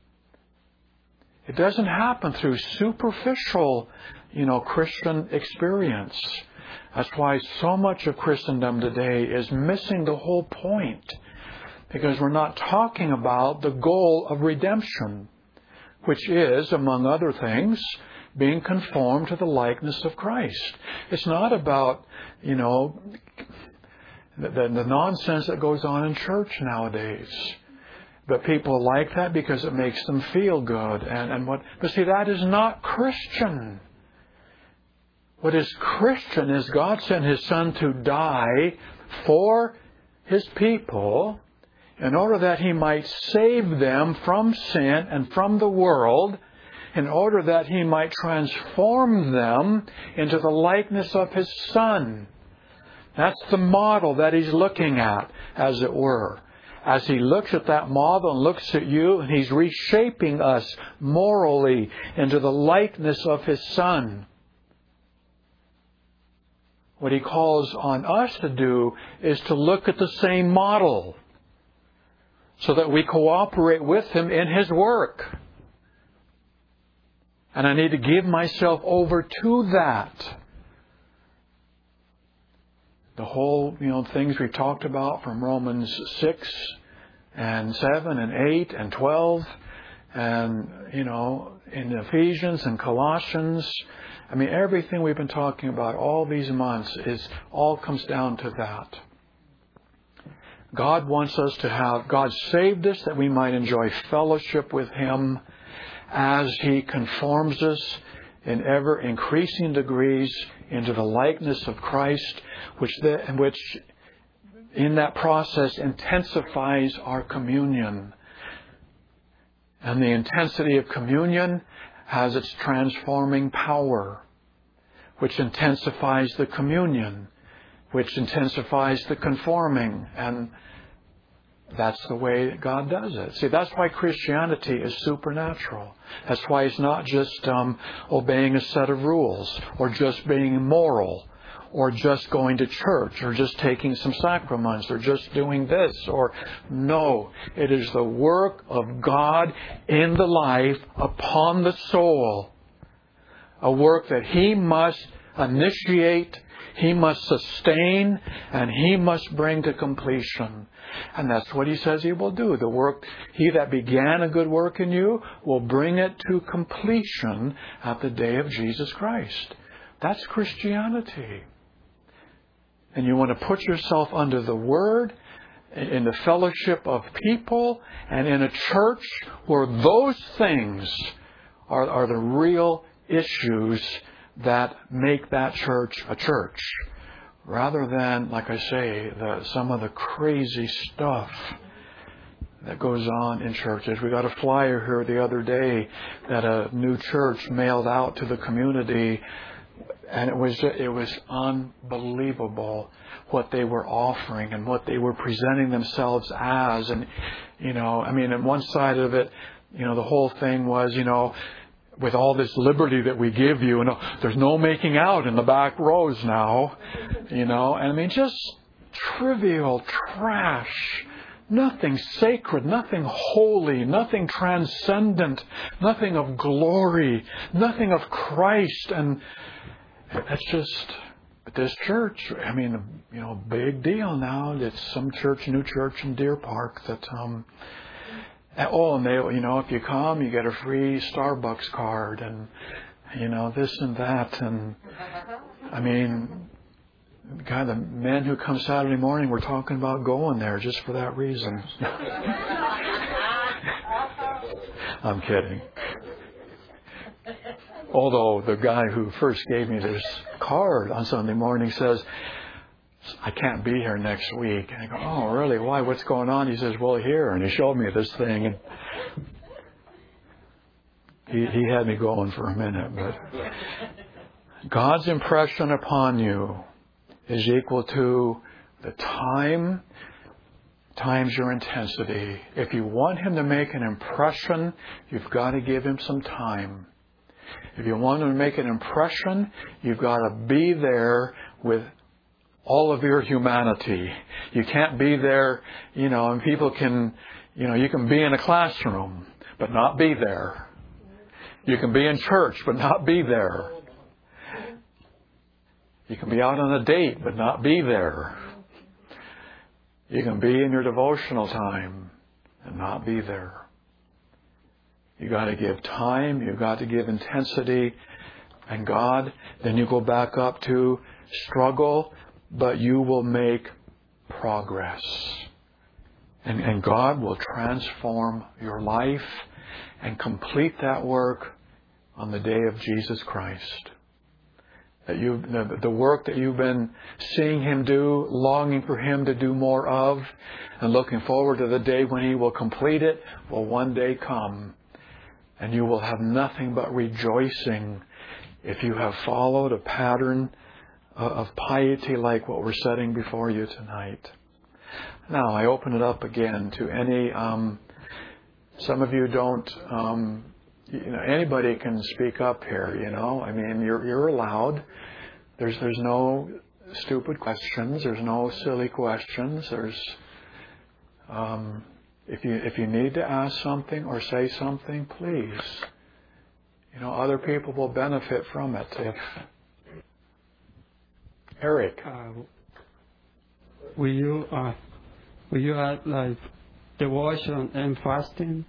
It doesn't happen through superficial, you know, Christian experience. That's why so much of Christendom today is missing the whole point. Because we're not talking about the goal of redemption, which is, among other things, being conformed to the likeness of Christ. It's not about, you know, the, the, the nonsense that goes on in church nowadays. But people like that because it makes them feel good. And, and what, but see, that is not Christian. What is Christian is God sent His Son to die for His people in order that He might save them from sin and from the world, in order that He might transform them into the likeness of His Son. That's the model that He's looking at, as it were. As He looks at that model and looks at you, and He's reshaping us morally into the likeness of His Son. What He calls on us to do is to look at the same model so that we cooperate with Him in His work. And I need to give myself over to that. The whole, you know, things we've talked about from Romans six and seven and eight and twelve and, you know, in Ephesians and Colossians. I mean, everything we've been talking about all these months is all comes down to that. God wants us to have, God saved us that we might enjoy fellowship with Him as He conforms us in ever increasing degrees into the likeness of Christ, which, the, which in that process intensifies our communion. And the intensity of communion has its transforming power, which intensifies the communion, which intensifies the conforming. And that's the way God does it. See, that's why Christianity is supernatural. That's why it's not just um, obeying a set of rules or just being moral or just going to church, or just taking some sacraments, or just doing this, or no. It is the work of God in the life upon the soul. A work that He must initiate, He must sustain, and He must bring to completion. And that's what He says He will do. The work, He that began a good work in you will bring it to completion at the day of Jesus Christ. That's Christianity. And you want to put yourself under the Word, in the fellowship of people, and in a church where those things are, are the real issues that make that church a church. Rather than, like I say, the, some of the crazy stuff that goes on in churches. We got a flyer here the other day that a new church mailed out to the community, and it was it was unbelievable what they were offering and what they were presenting themselves as. And, you know, I mean, on one side of it, you know, the whole thing was, you know, with all this liberty that we give you, and there's no making out in the back rows now, you know, and I mean, just trivial trash, nothing sacred, nothing holy, nothing transcendent, nothing of glory, nothing of Christ. And that's just, but this church, I mean, you know, big deal now. It's some church, new church in Deer Park that, um, oh, and they, you know, if you come, you get a free Starbucks card, and, you know, this and that. And, I mean, God, the men who come Saturday morning, we're talking about going there just for that reason. I'm kidding. Although the guy who first gave me this card on Sunday morning says, I can't be here next week. And I go, oh, really? Why? What's going on? He says, well, here. And he showed me this thing. And he, he had me going for a minute. But God's impression upon you is equal to the time times your intensity. If you want Him to make an impression, you've got to give Him some time. If you want Him to make an impression, you've got to be there with all of your humanity. You can't be there, you know, and people can, you know, you can be in a classroom, but not be there. You can be in church, but not be there. You can be out on a date, but not be there. You can be in your devotional time and not be there. You got to give time. You've got to give intensity. And God, then you go back up to struggle, but you will make progress. And, and God will transform your life and complete that work on the day of Jesus Christ. That you, the, the work that you've been seeing Him do, longing for Him to do more of, and looking forward to the day when He will complete it, will one day come. And you will have nothing but rejoicing if you have followed a pattern of piety like what we're setting before you tonight. Now, I open it up again to any, um, some of you don't, um, you know, anybody can speak up here, you know. I mean, you're, you're allowed. There's, there's no stupid questions. There's no silly questions. There's, um, if you, if you need to ask something or say something, please. You know, other people will benefit from it. If, Eric. Uh, will you, uh, will you add like devotion and fasting?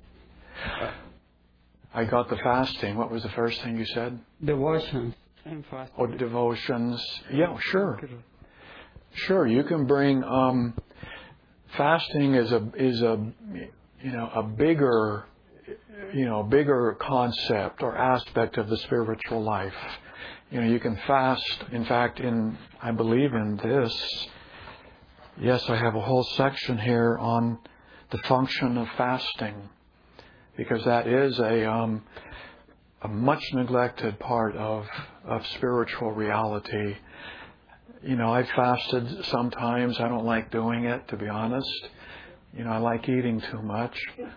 I got the fasting. What was the first thing you said? Devotion and fasting. Oh, devotions. Yeah, sure. Sure, you can bring. Um, fasting is a is a you know a bigger you know bigger concept or aspect of the spiritual life. You know, you can fast. In fact, in I believe in this. Yes, I have a whole section here on the function of fasting, because that is a um, a much neglected part of of spiritual reality. You know, I've fasted sometimes. I don't like doing it, to be honest. You know, I like eating too much.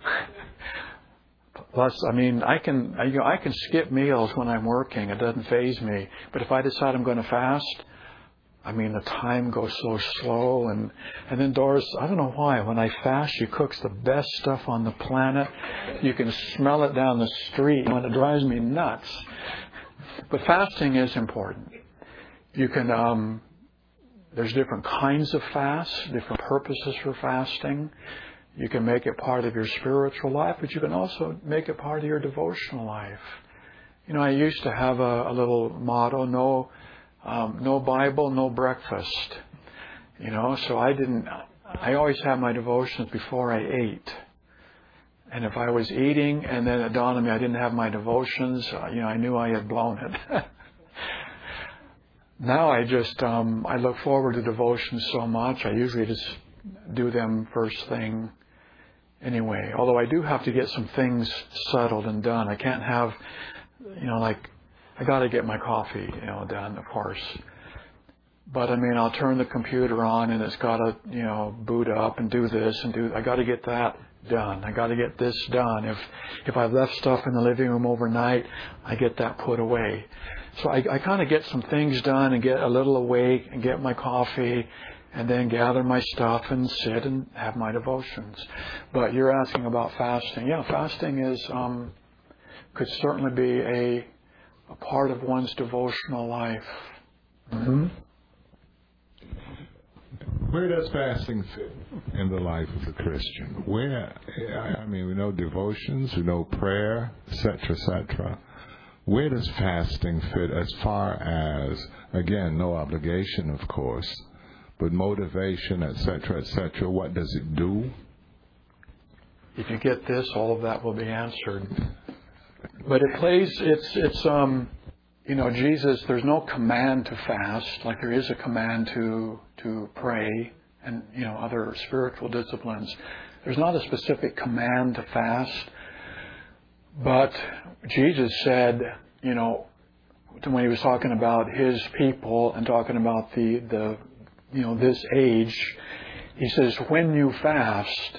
Plus, I mean, I can I, you know, I can skip meals when I'm working. It doesn't faze me. But if I decide I'm going to fast, I mean, the time goes so slow. And, and then Doris, I don't know why, when I fast, she cooks the best stuff on the planet. You can smell it down the street, and it drives me nuts. But fasting is important. You can, um, there's different kinds of fasts, different purposes for fasting. You can make it part of your spiritual life, but you can also make it part of your devotional life. You know, I used to have a, a little motto, no, um, no Bible, no breakfast. You know, so I didn't, I always had my devotions before I ate. And if I was eating and then it dawned on me I didn't have my devotions, uh, you know, I knew I had blown it. Now I just, um, I look forward to devotions so much. I usually just do them first thing anyway. Although I do have to get some things settled and done. I can't have, you know, like, I got to get my coffee, you know, done, of course. But I mean, I'll turn the computer on and it's got to, you know, boot up and do this and do, I got to get that done. I got to get this done. If, if I've left stuff in the living room overnight, I get that put away. So I, I kind of get some things done and get a little awake and get my coffee and then gather my stuff and sit and have my devotions. But you're asking about fasting. Yeah, fasting is, um, could certainly be a, a part of one's devotional life. Mm-hmm. Where does fasting fit in the life of a Christian? Where, I mean, we know devotions, we know prayer, et cetera, et cetera. Where does fasting fit as far as, again, no obligation, of course, but motivation, et cetera, et cetera? What does it do? If you get this, all of that will be answered. But it plays, it's, it's, um, you know, Jesus, there's no command to fast, like there is a command to, to pray and, you know, other spiritual disciplines. There's not a specific command to fast. But Jesus said, you know, when he was talking about his people and talking about the, the, you know, this age, he says, when you fast,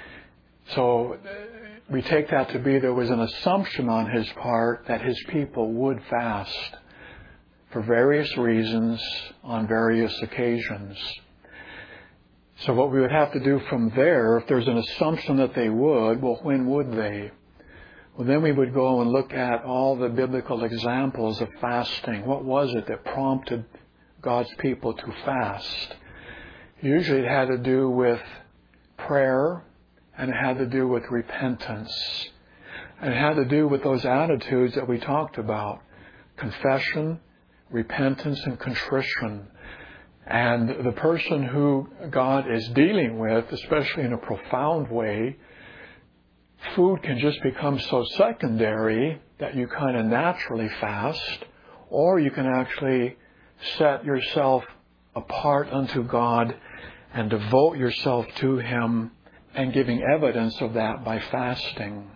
so we take that to be there was an assumption on his part that his people would fast for various reasons on various occasions. So what we would have to do from there, if there's an assumption that they would, well, when would they? Well, then we would go and look at all the biblical examples of fasting. What was it that prompted God's people to fast? Usually it had to do with prayer, and it had to do with repentance. And it had to do with those attitudes that we talked about. Confession, repentance, and contrition. And the person who God is dealing with, especially in a profound way, food can just become so secondary that you kind of naturally fast, or you can actually set yourself apart unto God and devote yourself to Him, and giving evidence of that by fasting.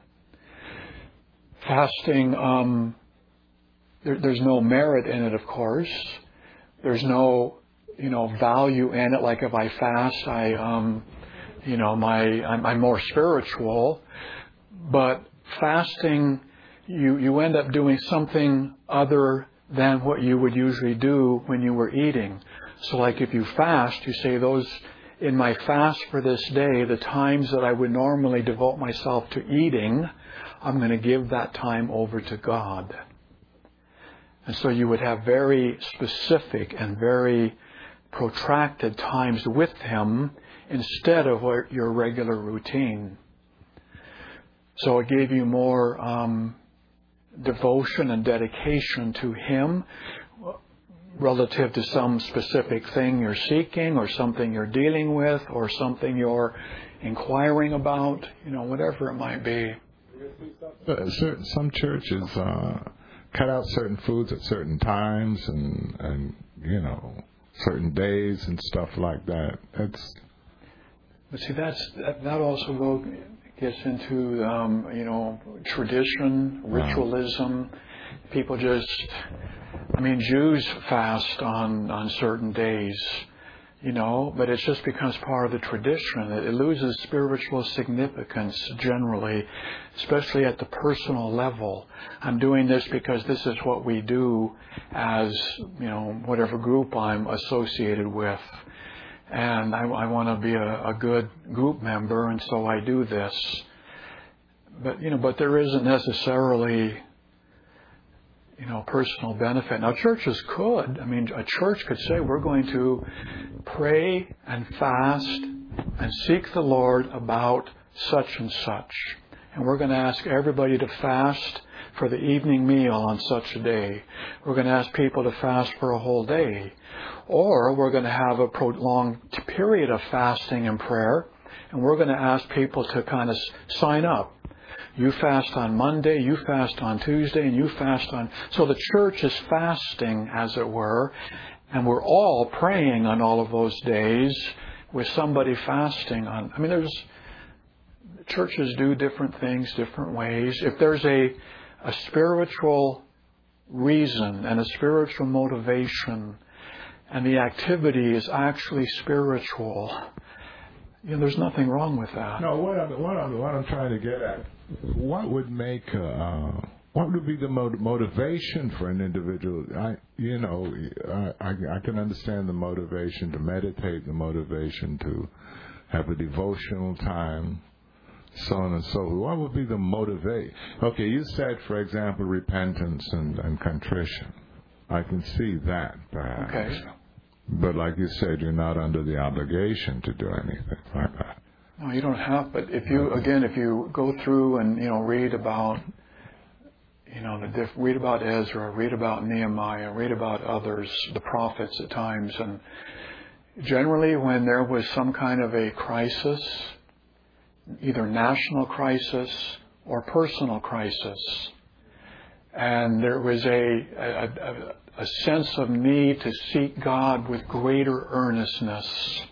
Fasting, um, there, there's no merit in it, of course. There's no, you know, value in it. Like if I fast, I, um, you know, my I'm, I'm more spiritual. But fasting, you, you end up doing something other than what you would usually do when you were eating. So like if you fast, you say those, in my fast for this day, the times that I would normally devote myself to eating, I'm going to give that time over to God. And so you would have very specific and very protracted times with Him instead of your regular routine. So it gave you more um, devotion and dedication to Him relative to some specific thing you're seeking or something you're dealing with or something you're inquiring about, you know, whatever it might be. Some churches uh, cut out certain foods at certain times and, and, you know, certain days and stuff like that. That's. But see, that's that, that also goes, gets into, um, you know, tradition, ritualism. Wow. People just, I mean, Jews fast on, on certain days. you know, but it just becomes part of the tradition. It, it loses spiritual significance generally, especially at the personal level. I'm doing this because this is what we do as, you know, whatever group I'm associated with. And I, I want to be a, a good group member, and so I do this. But, you know, but there isn't necessarily, you know, personal benefit. Now, churches could. I mean, a church could say, we're going to pray and fast and seek the Lord about such and such. And we're going to ask everybody to fast for the evening meal on such a day. We're going to ask people to fast for a whole day. Or we're going to have a prolonged period of fasting and prayer, and we're going to ask people to kind of sign up. You fast on Monday, you fast on Tuesday, and you fast on... So the church is fasting, as it were, and we're all praying on all of those days with somebody fasting on... I mean, there's... Churches do different things, different ways. If there's a, a spiritual reason and a spiritual motivation, and the activity is actually spiritual, you know, there's nothing wrong with that. No, what I'm, what I'm, what I'm trying to get at, what would make, uh, what would be the mot- motivation for an individual? I, you know, I, I, I can understand the motivation to meditate, the motivation to have a devotional time, so on and so forth. What would be the motivation? Okay, you said, for example, repentance and, and contrition. I can see that, perhaps. Okay. But like you said, you're not under the obligation to do anything like that. No, you don't have. But if you, again, if you go through and, you know, read about, you know, the diff- read about Ezra, read about Nehemiah, read about others, the prophets at times, and generally when there was some kind of a crisis, either national crisis or personal crisis, and there was a, a, a a sense of need to seek God with greater earnestness,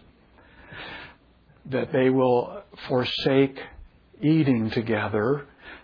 that they will forsake eating together,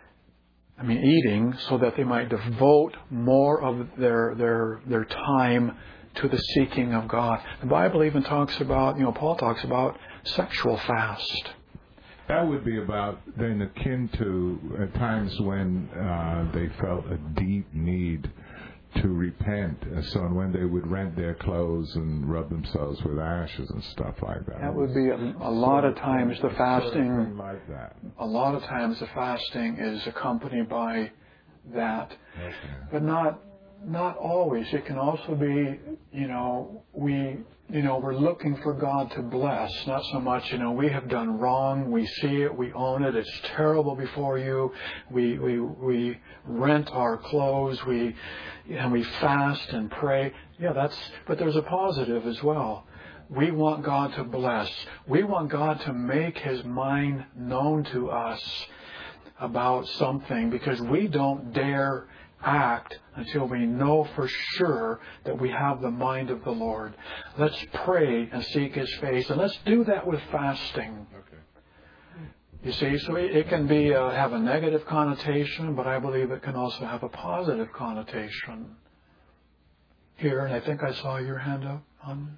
I mean eating, so that they might devote more of their their their time to the seeking of God. The Bible even talks about, you know, Paul talks about sexual fast. That would be about then akin to at times when uh, they felt a deep need to repent, and so when they would rent their clothes and rub themselves with ashes and stuff like that. That would be a, a lot of times the fasting. Like that. A lot of times the fasting is accompanied by that, Okay. but not not always. It can also be, you know, we, you know, we're looking for God to bless, not so much, you know, we have done wrong, we see it, we own it, it's terrible before you, we we we rent our clothes, we and we fast and pray. Yeah, that's, but there's a positive as well. We want God to bless. We want God to make His mind known to us about something, because we don't dare act until we know for sure that we have the mind of the Lord. Let's pray and seek His face, and let's do that with fasting. Okay. You see, so it, it can be uh, have a negative connotation, but I believe it can also have a positive connotation. Here, and I think I saw your hand up on.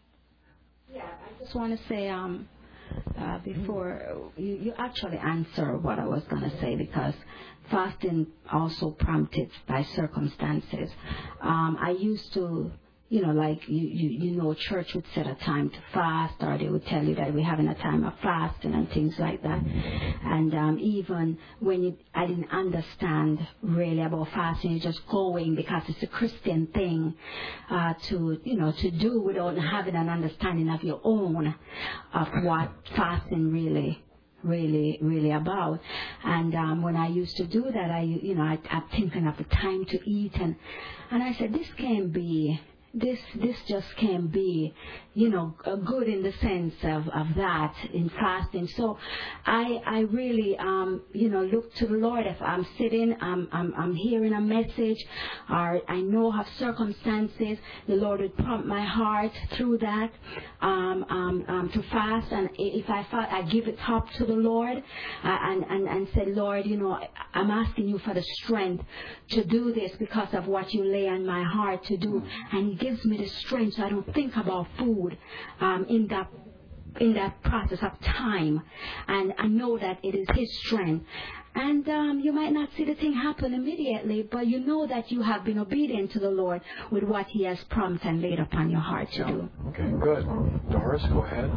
Yeah, I just want to say, um, uh, before you, you actually answer what I was going to say, because fasting also prompted by circumstances. Um, I used to, you know, like you, you, you know, church would set a time to fast, or they would tell you that we're having a time of fasting and things like that. And um, even when you, I didn't understand really about fasting, you're just going because it's a Christian thing uh, to, you know, to do without having an understanding of your own of what fasting really really, really about. And um, when I used to do that, I, you know, I, I'm thinking of the time to eat, and and I said, this can't be. This this just can't be, you know, good in the sense of, of that in fasting. So I I really um you know look to the Lord. If I'm sitting, I'm I'm I'm hearing a message, or I know of circumstances, the Lord would prompt my heart through that um um, um to fast. And if I fast, I give it up to the Lord, uh, and and and say, Lord, you know, I'm asking you for the strength to do this because of what you lay on my heart to do. And gives me the strength so I don't think about food um, in that in that process of time. And I know that it is His strength. And um, you might not see the thing happen immediately, but you know that you have been obedient to the Lord with what He has promised and laid upon your heart to yeah. do. Okay, good. Doris, go ahead.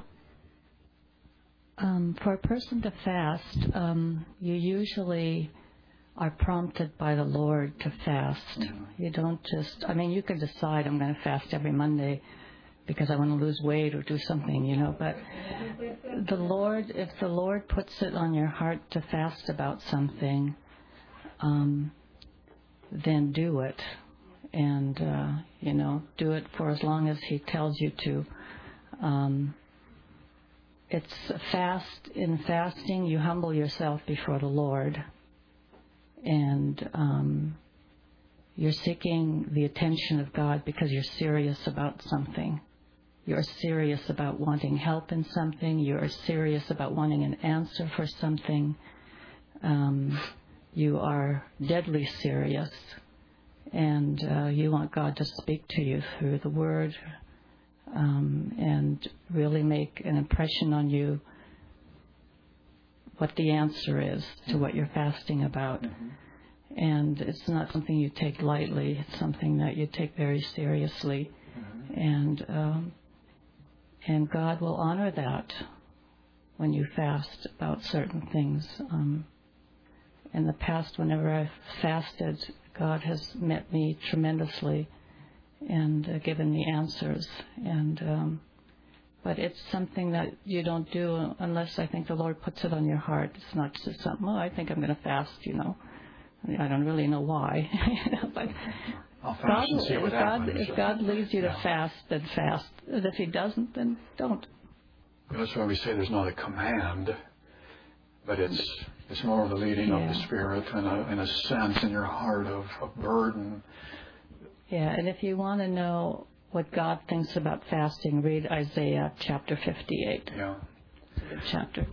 Um, for a person to fast, um, you usually are prompted by the Lord to fast. Mm-hmm. You don't just, I mean, you can decide I'm going to fast every Monday because I want to lose weight or do something, you know, but the Lord, if the Lord puts it on your heart to fast about something, um, then do it. And, uh, you know, do it for as long as He tells you to. Um, it's fast, in fasting, you humble yourself before the Lord. And um, you're seeking the attention of God because you're serious about something. You're serious about wanting help in something. You're serious about wanting an answer for something. Um, you are deadly serious. And uh, you want God to speak to you through the Word um, and really make an impression on you what the answer is to what you're fasting about. Mm-hmm. And it's not something you take lightly. It's something that you take very seriously. Mm-hmm. And um, and God will honor that when you fast about certain things. Um, in the past, whenever I've fasted, God has met me tremendously and uh, given me answers. And um, but it's something that you don't do unless I think the Lord puts it on your heart. It's not just something, oh, I think I'm going to fast, you know. I don't really know why. But God, if, God, if God leads you yeah. to fast, then fast. And if He doesn't, then don't. That's why we say there's not a command, but it's it's more of the leading yeah. of the Spirit and a, in a sense in your heart of, of burden. Yeah, and if you want to know what God thinks about fasting, read Isaiah chapter fifty-eight. Yeah. Good chapter.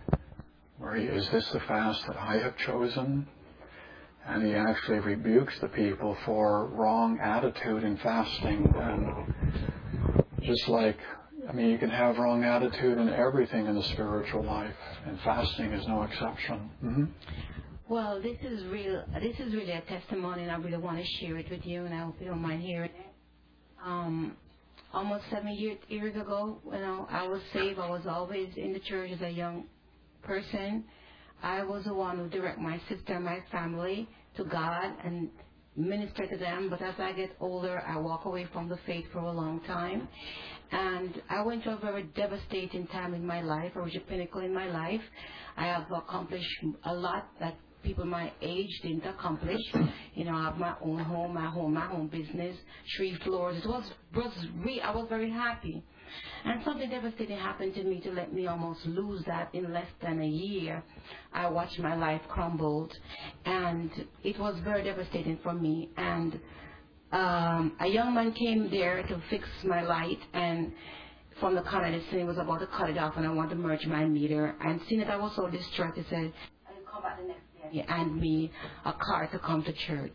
Where he, is this the fast that I have chosen? And he actually rebukes the people for wrong attitude in fasting. And just like, I mean, you can have wrong attitude in everything in the spiritual life, and fasting is no exception. Mm-hmm. Well, this is real. This is really a testimony, and I really want to share it with you, and I hope you don't mind hearing it. Um, almost seven year, years ago, you know, I was saved. I was always in the church as a young person. I was the one who directed my sister and my family to God and minister to them. But as I get older, I walk away from the faith for a long time. And I went through a very devastating time in my life. I reached a pinnacle in my life. I have accomplished a lot that people my age didn't accomplish. You know, I have my own home, my home, my own business, three floors. It was, was re- I was very happy. And something devastating happened to me to let me almost lose that in less than a year. I watched my life crumbled, and it was very devastating for me. And um, a young man came there to fix my light, and from the car, and he was about to cut it off, and I wanted to merge my meter. And seeing that I was so distraught, he said, "I'll come back the next day." He handed me a car to come to church.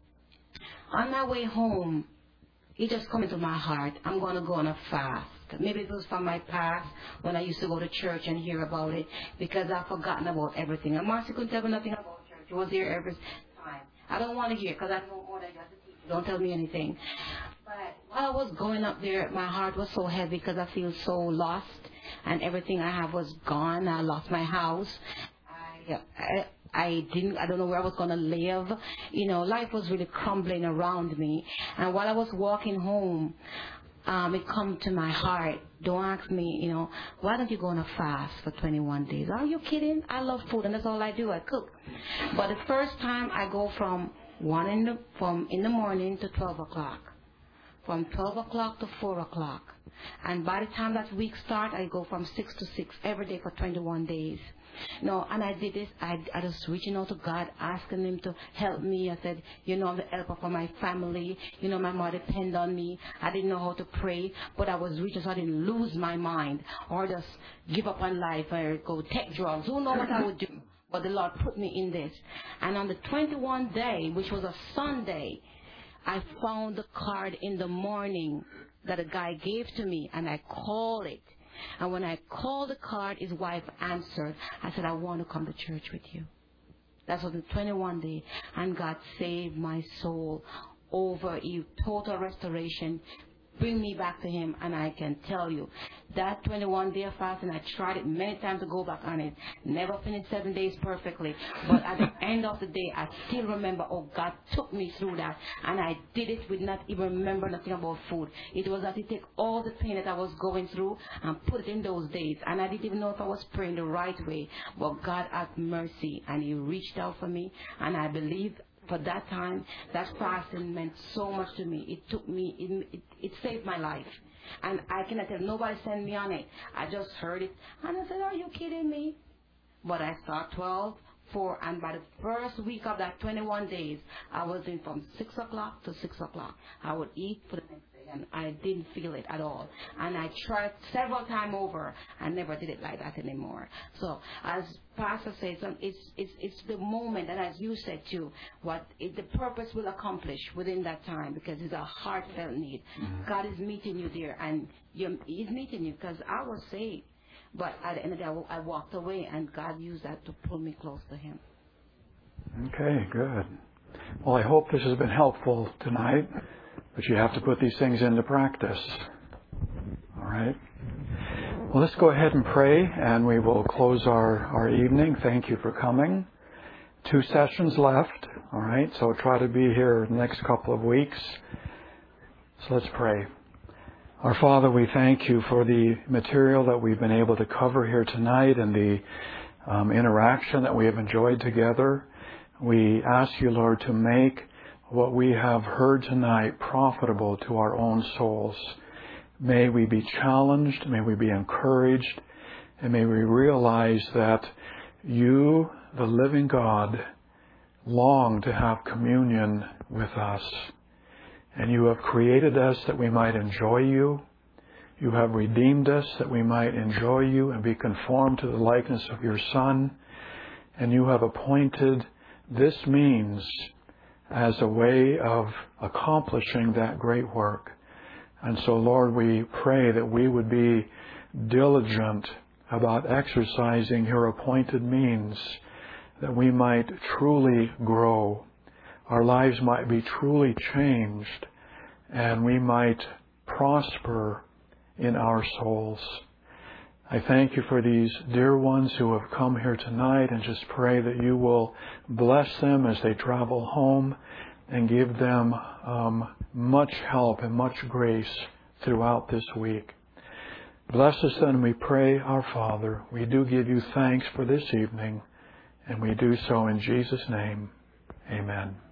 On my way home, it just come into my heart, I'm going to go on a fast. Maybe it was from my past when I used to go to church and hear about it, because I've forgotten about everything. And Marcy couldn't tell me nothing about church. He was there every time. I don't want to hear, because I know more than just the teacher. Don't tell me anything. But while I was going up there, my heart was so heavy because I feel so lost, and everything I have was gone. I lost my house. I... I I didn't, I don't know where I was going to live. You know, life was really crumbling around me. And while I was walking home, um, it come to my heart. Don't ask me, you know, why don't you go on a fast for twenty-one days? Are you kidding? I love food, and that's all I do. I cook. But the first time I go from one in the, from in the morning to twelve o'clock. From twelve o'clock to four o'clock. And by the time that week start, I go from six to six every day for twenty-one days. No, and I did this. I, I was reaching out to God, asking Him to help me. I said, you know, I'm the helper for my family. You know, my mother depended on me. I didn't know how to pray, but I was reaching so I didn't lose my mind or just give up on life or go take drugs. Who knows what I would do? But the Lord put me in this. And on the twenty-first day, which was a Sunday, I found the card in the morning that a guy gave to me, and I called it. And when I called the card, his wife answered. I said, I want to come to church with you. That was the twenty-one day, and God saved my soul over a total restoration. Bring me back to Him, and I can tell you that twenty-one day fast, and I tried it many times to go back on it. Never finished seven days perfectly, but at the end of the day, I still remember, oh, God took me through that, and I did it with not even remember nothing about food. It was that He took all the pain that I was going through and put it in those days, and I didn't even know if I was praying the right way, but God had mercy, and He reached out for me, and I believe for that time, that fasting meant so much to me. It took me, it, it, it saved my life. And I cannot tell, nobody sent me on it. I just heard it, and I said, are you kidding me? But I start twelve, four, and by the first week of that twenty-one days, I was in from six o'clock to six o'clock. I would eat for the next day, and I didn't feel it at all. And I tried several times over. I never did it like that anymore. So, as Pastor says, it's, it's, it's the moment, and as you said too, what it, the purpose will accomplish within that time, because it's a heartfelt need. Mm-hmm. God is meeting you there, and you're, He's meeting you, because I was saved. But at the end of the day, I walked away, and God used that to pull me close to Him. Okay, good. Well, I hope this has been helpful tonight, but you have to put these things into practice. All right? Well, let's go ahead and pray, and we will close our, our evening. Thank you for coming. Two sessions left, all right? So try to be here the next couple of weeks. So let's pray. Our Father, we thank You for the material that we've been able to cover here tonight and the um, interaction that we have enjoyed together. We ask You, Lord, to make what we have heard tonight profitable to our own souls. May we be challenged, may we be encouraged, and may we realize that You, the living God, long to have communion with us. And You have created us that we might enjoy You. You have redeemed us that we might enjoy You and be conformed to the likeness of Your Son. And You have appointed this means as a way of accomplishing that great work. And so, Lord, we pray that we would be diligent about exercising Your appointed means, that we might truly grow, our lives might be truly changed, and we might prosper in our souls. I thank You for these dear ones who have come here tonight, and just pray that You will bless them as they travel home and give them um, much help and much grace throughout this week. Bless us then, we pray, our Father. We do give You thanks for this evening, and we do so in Jesus' name. Amen.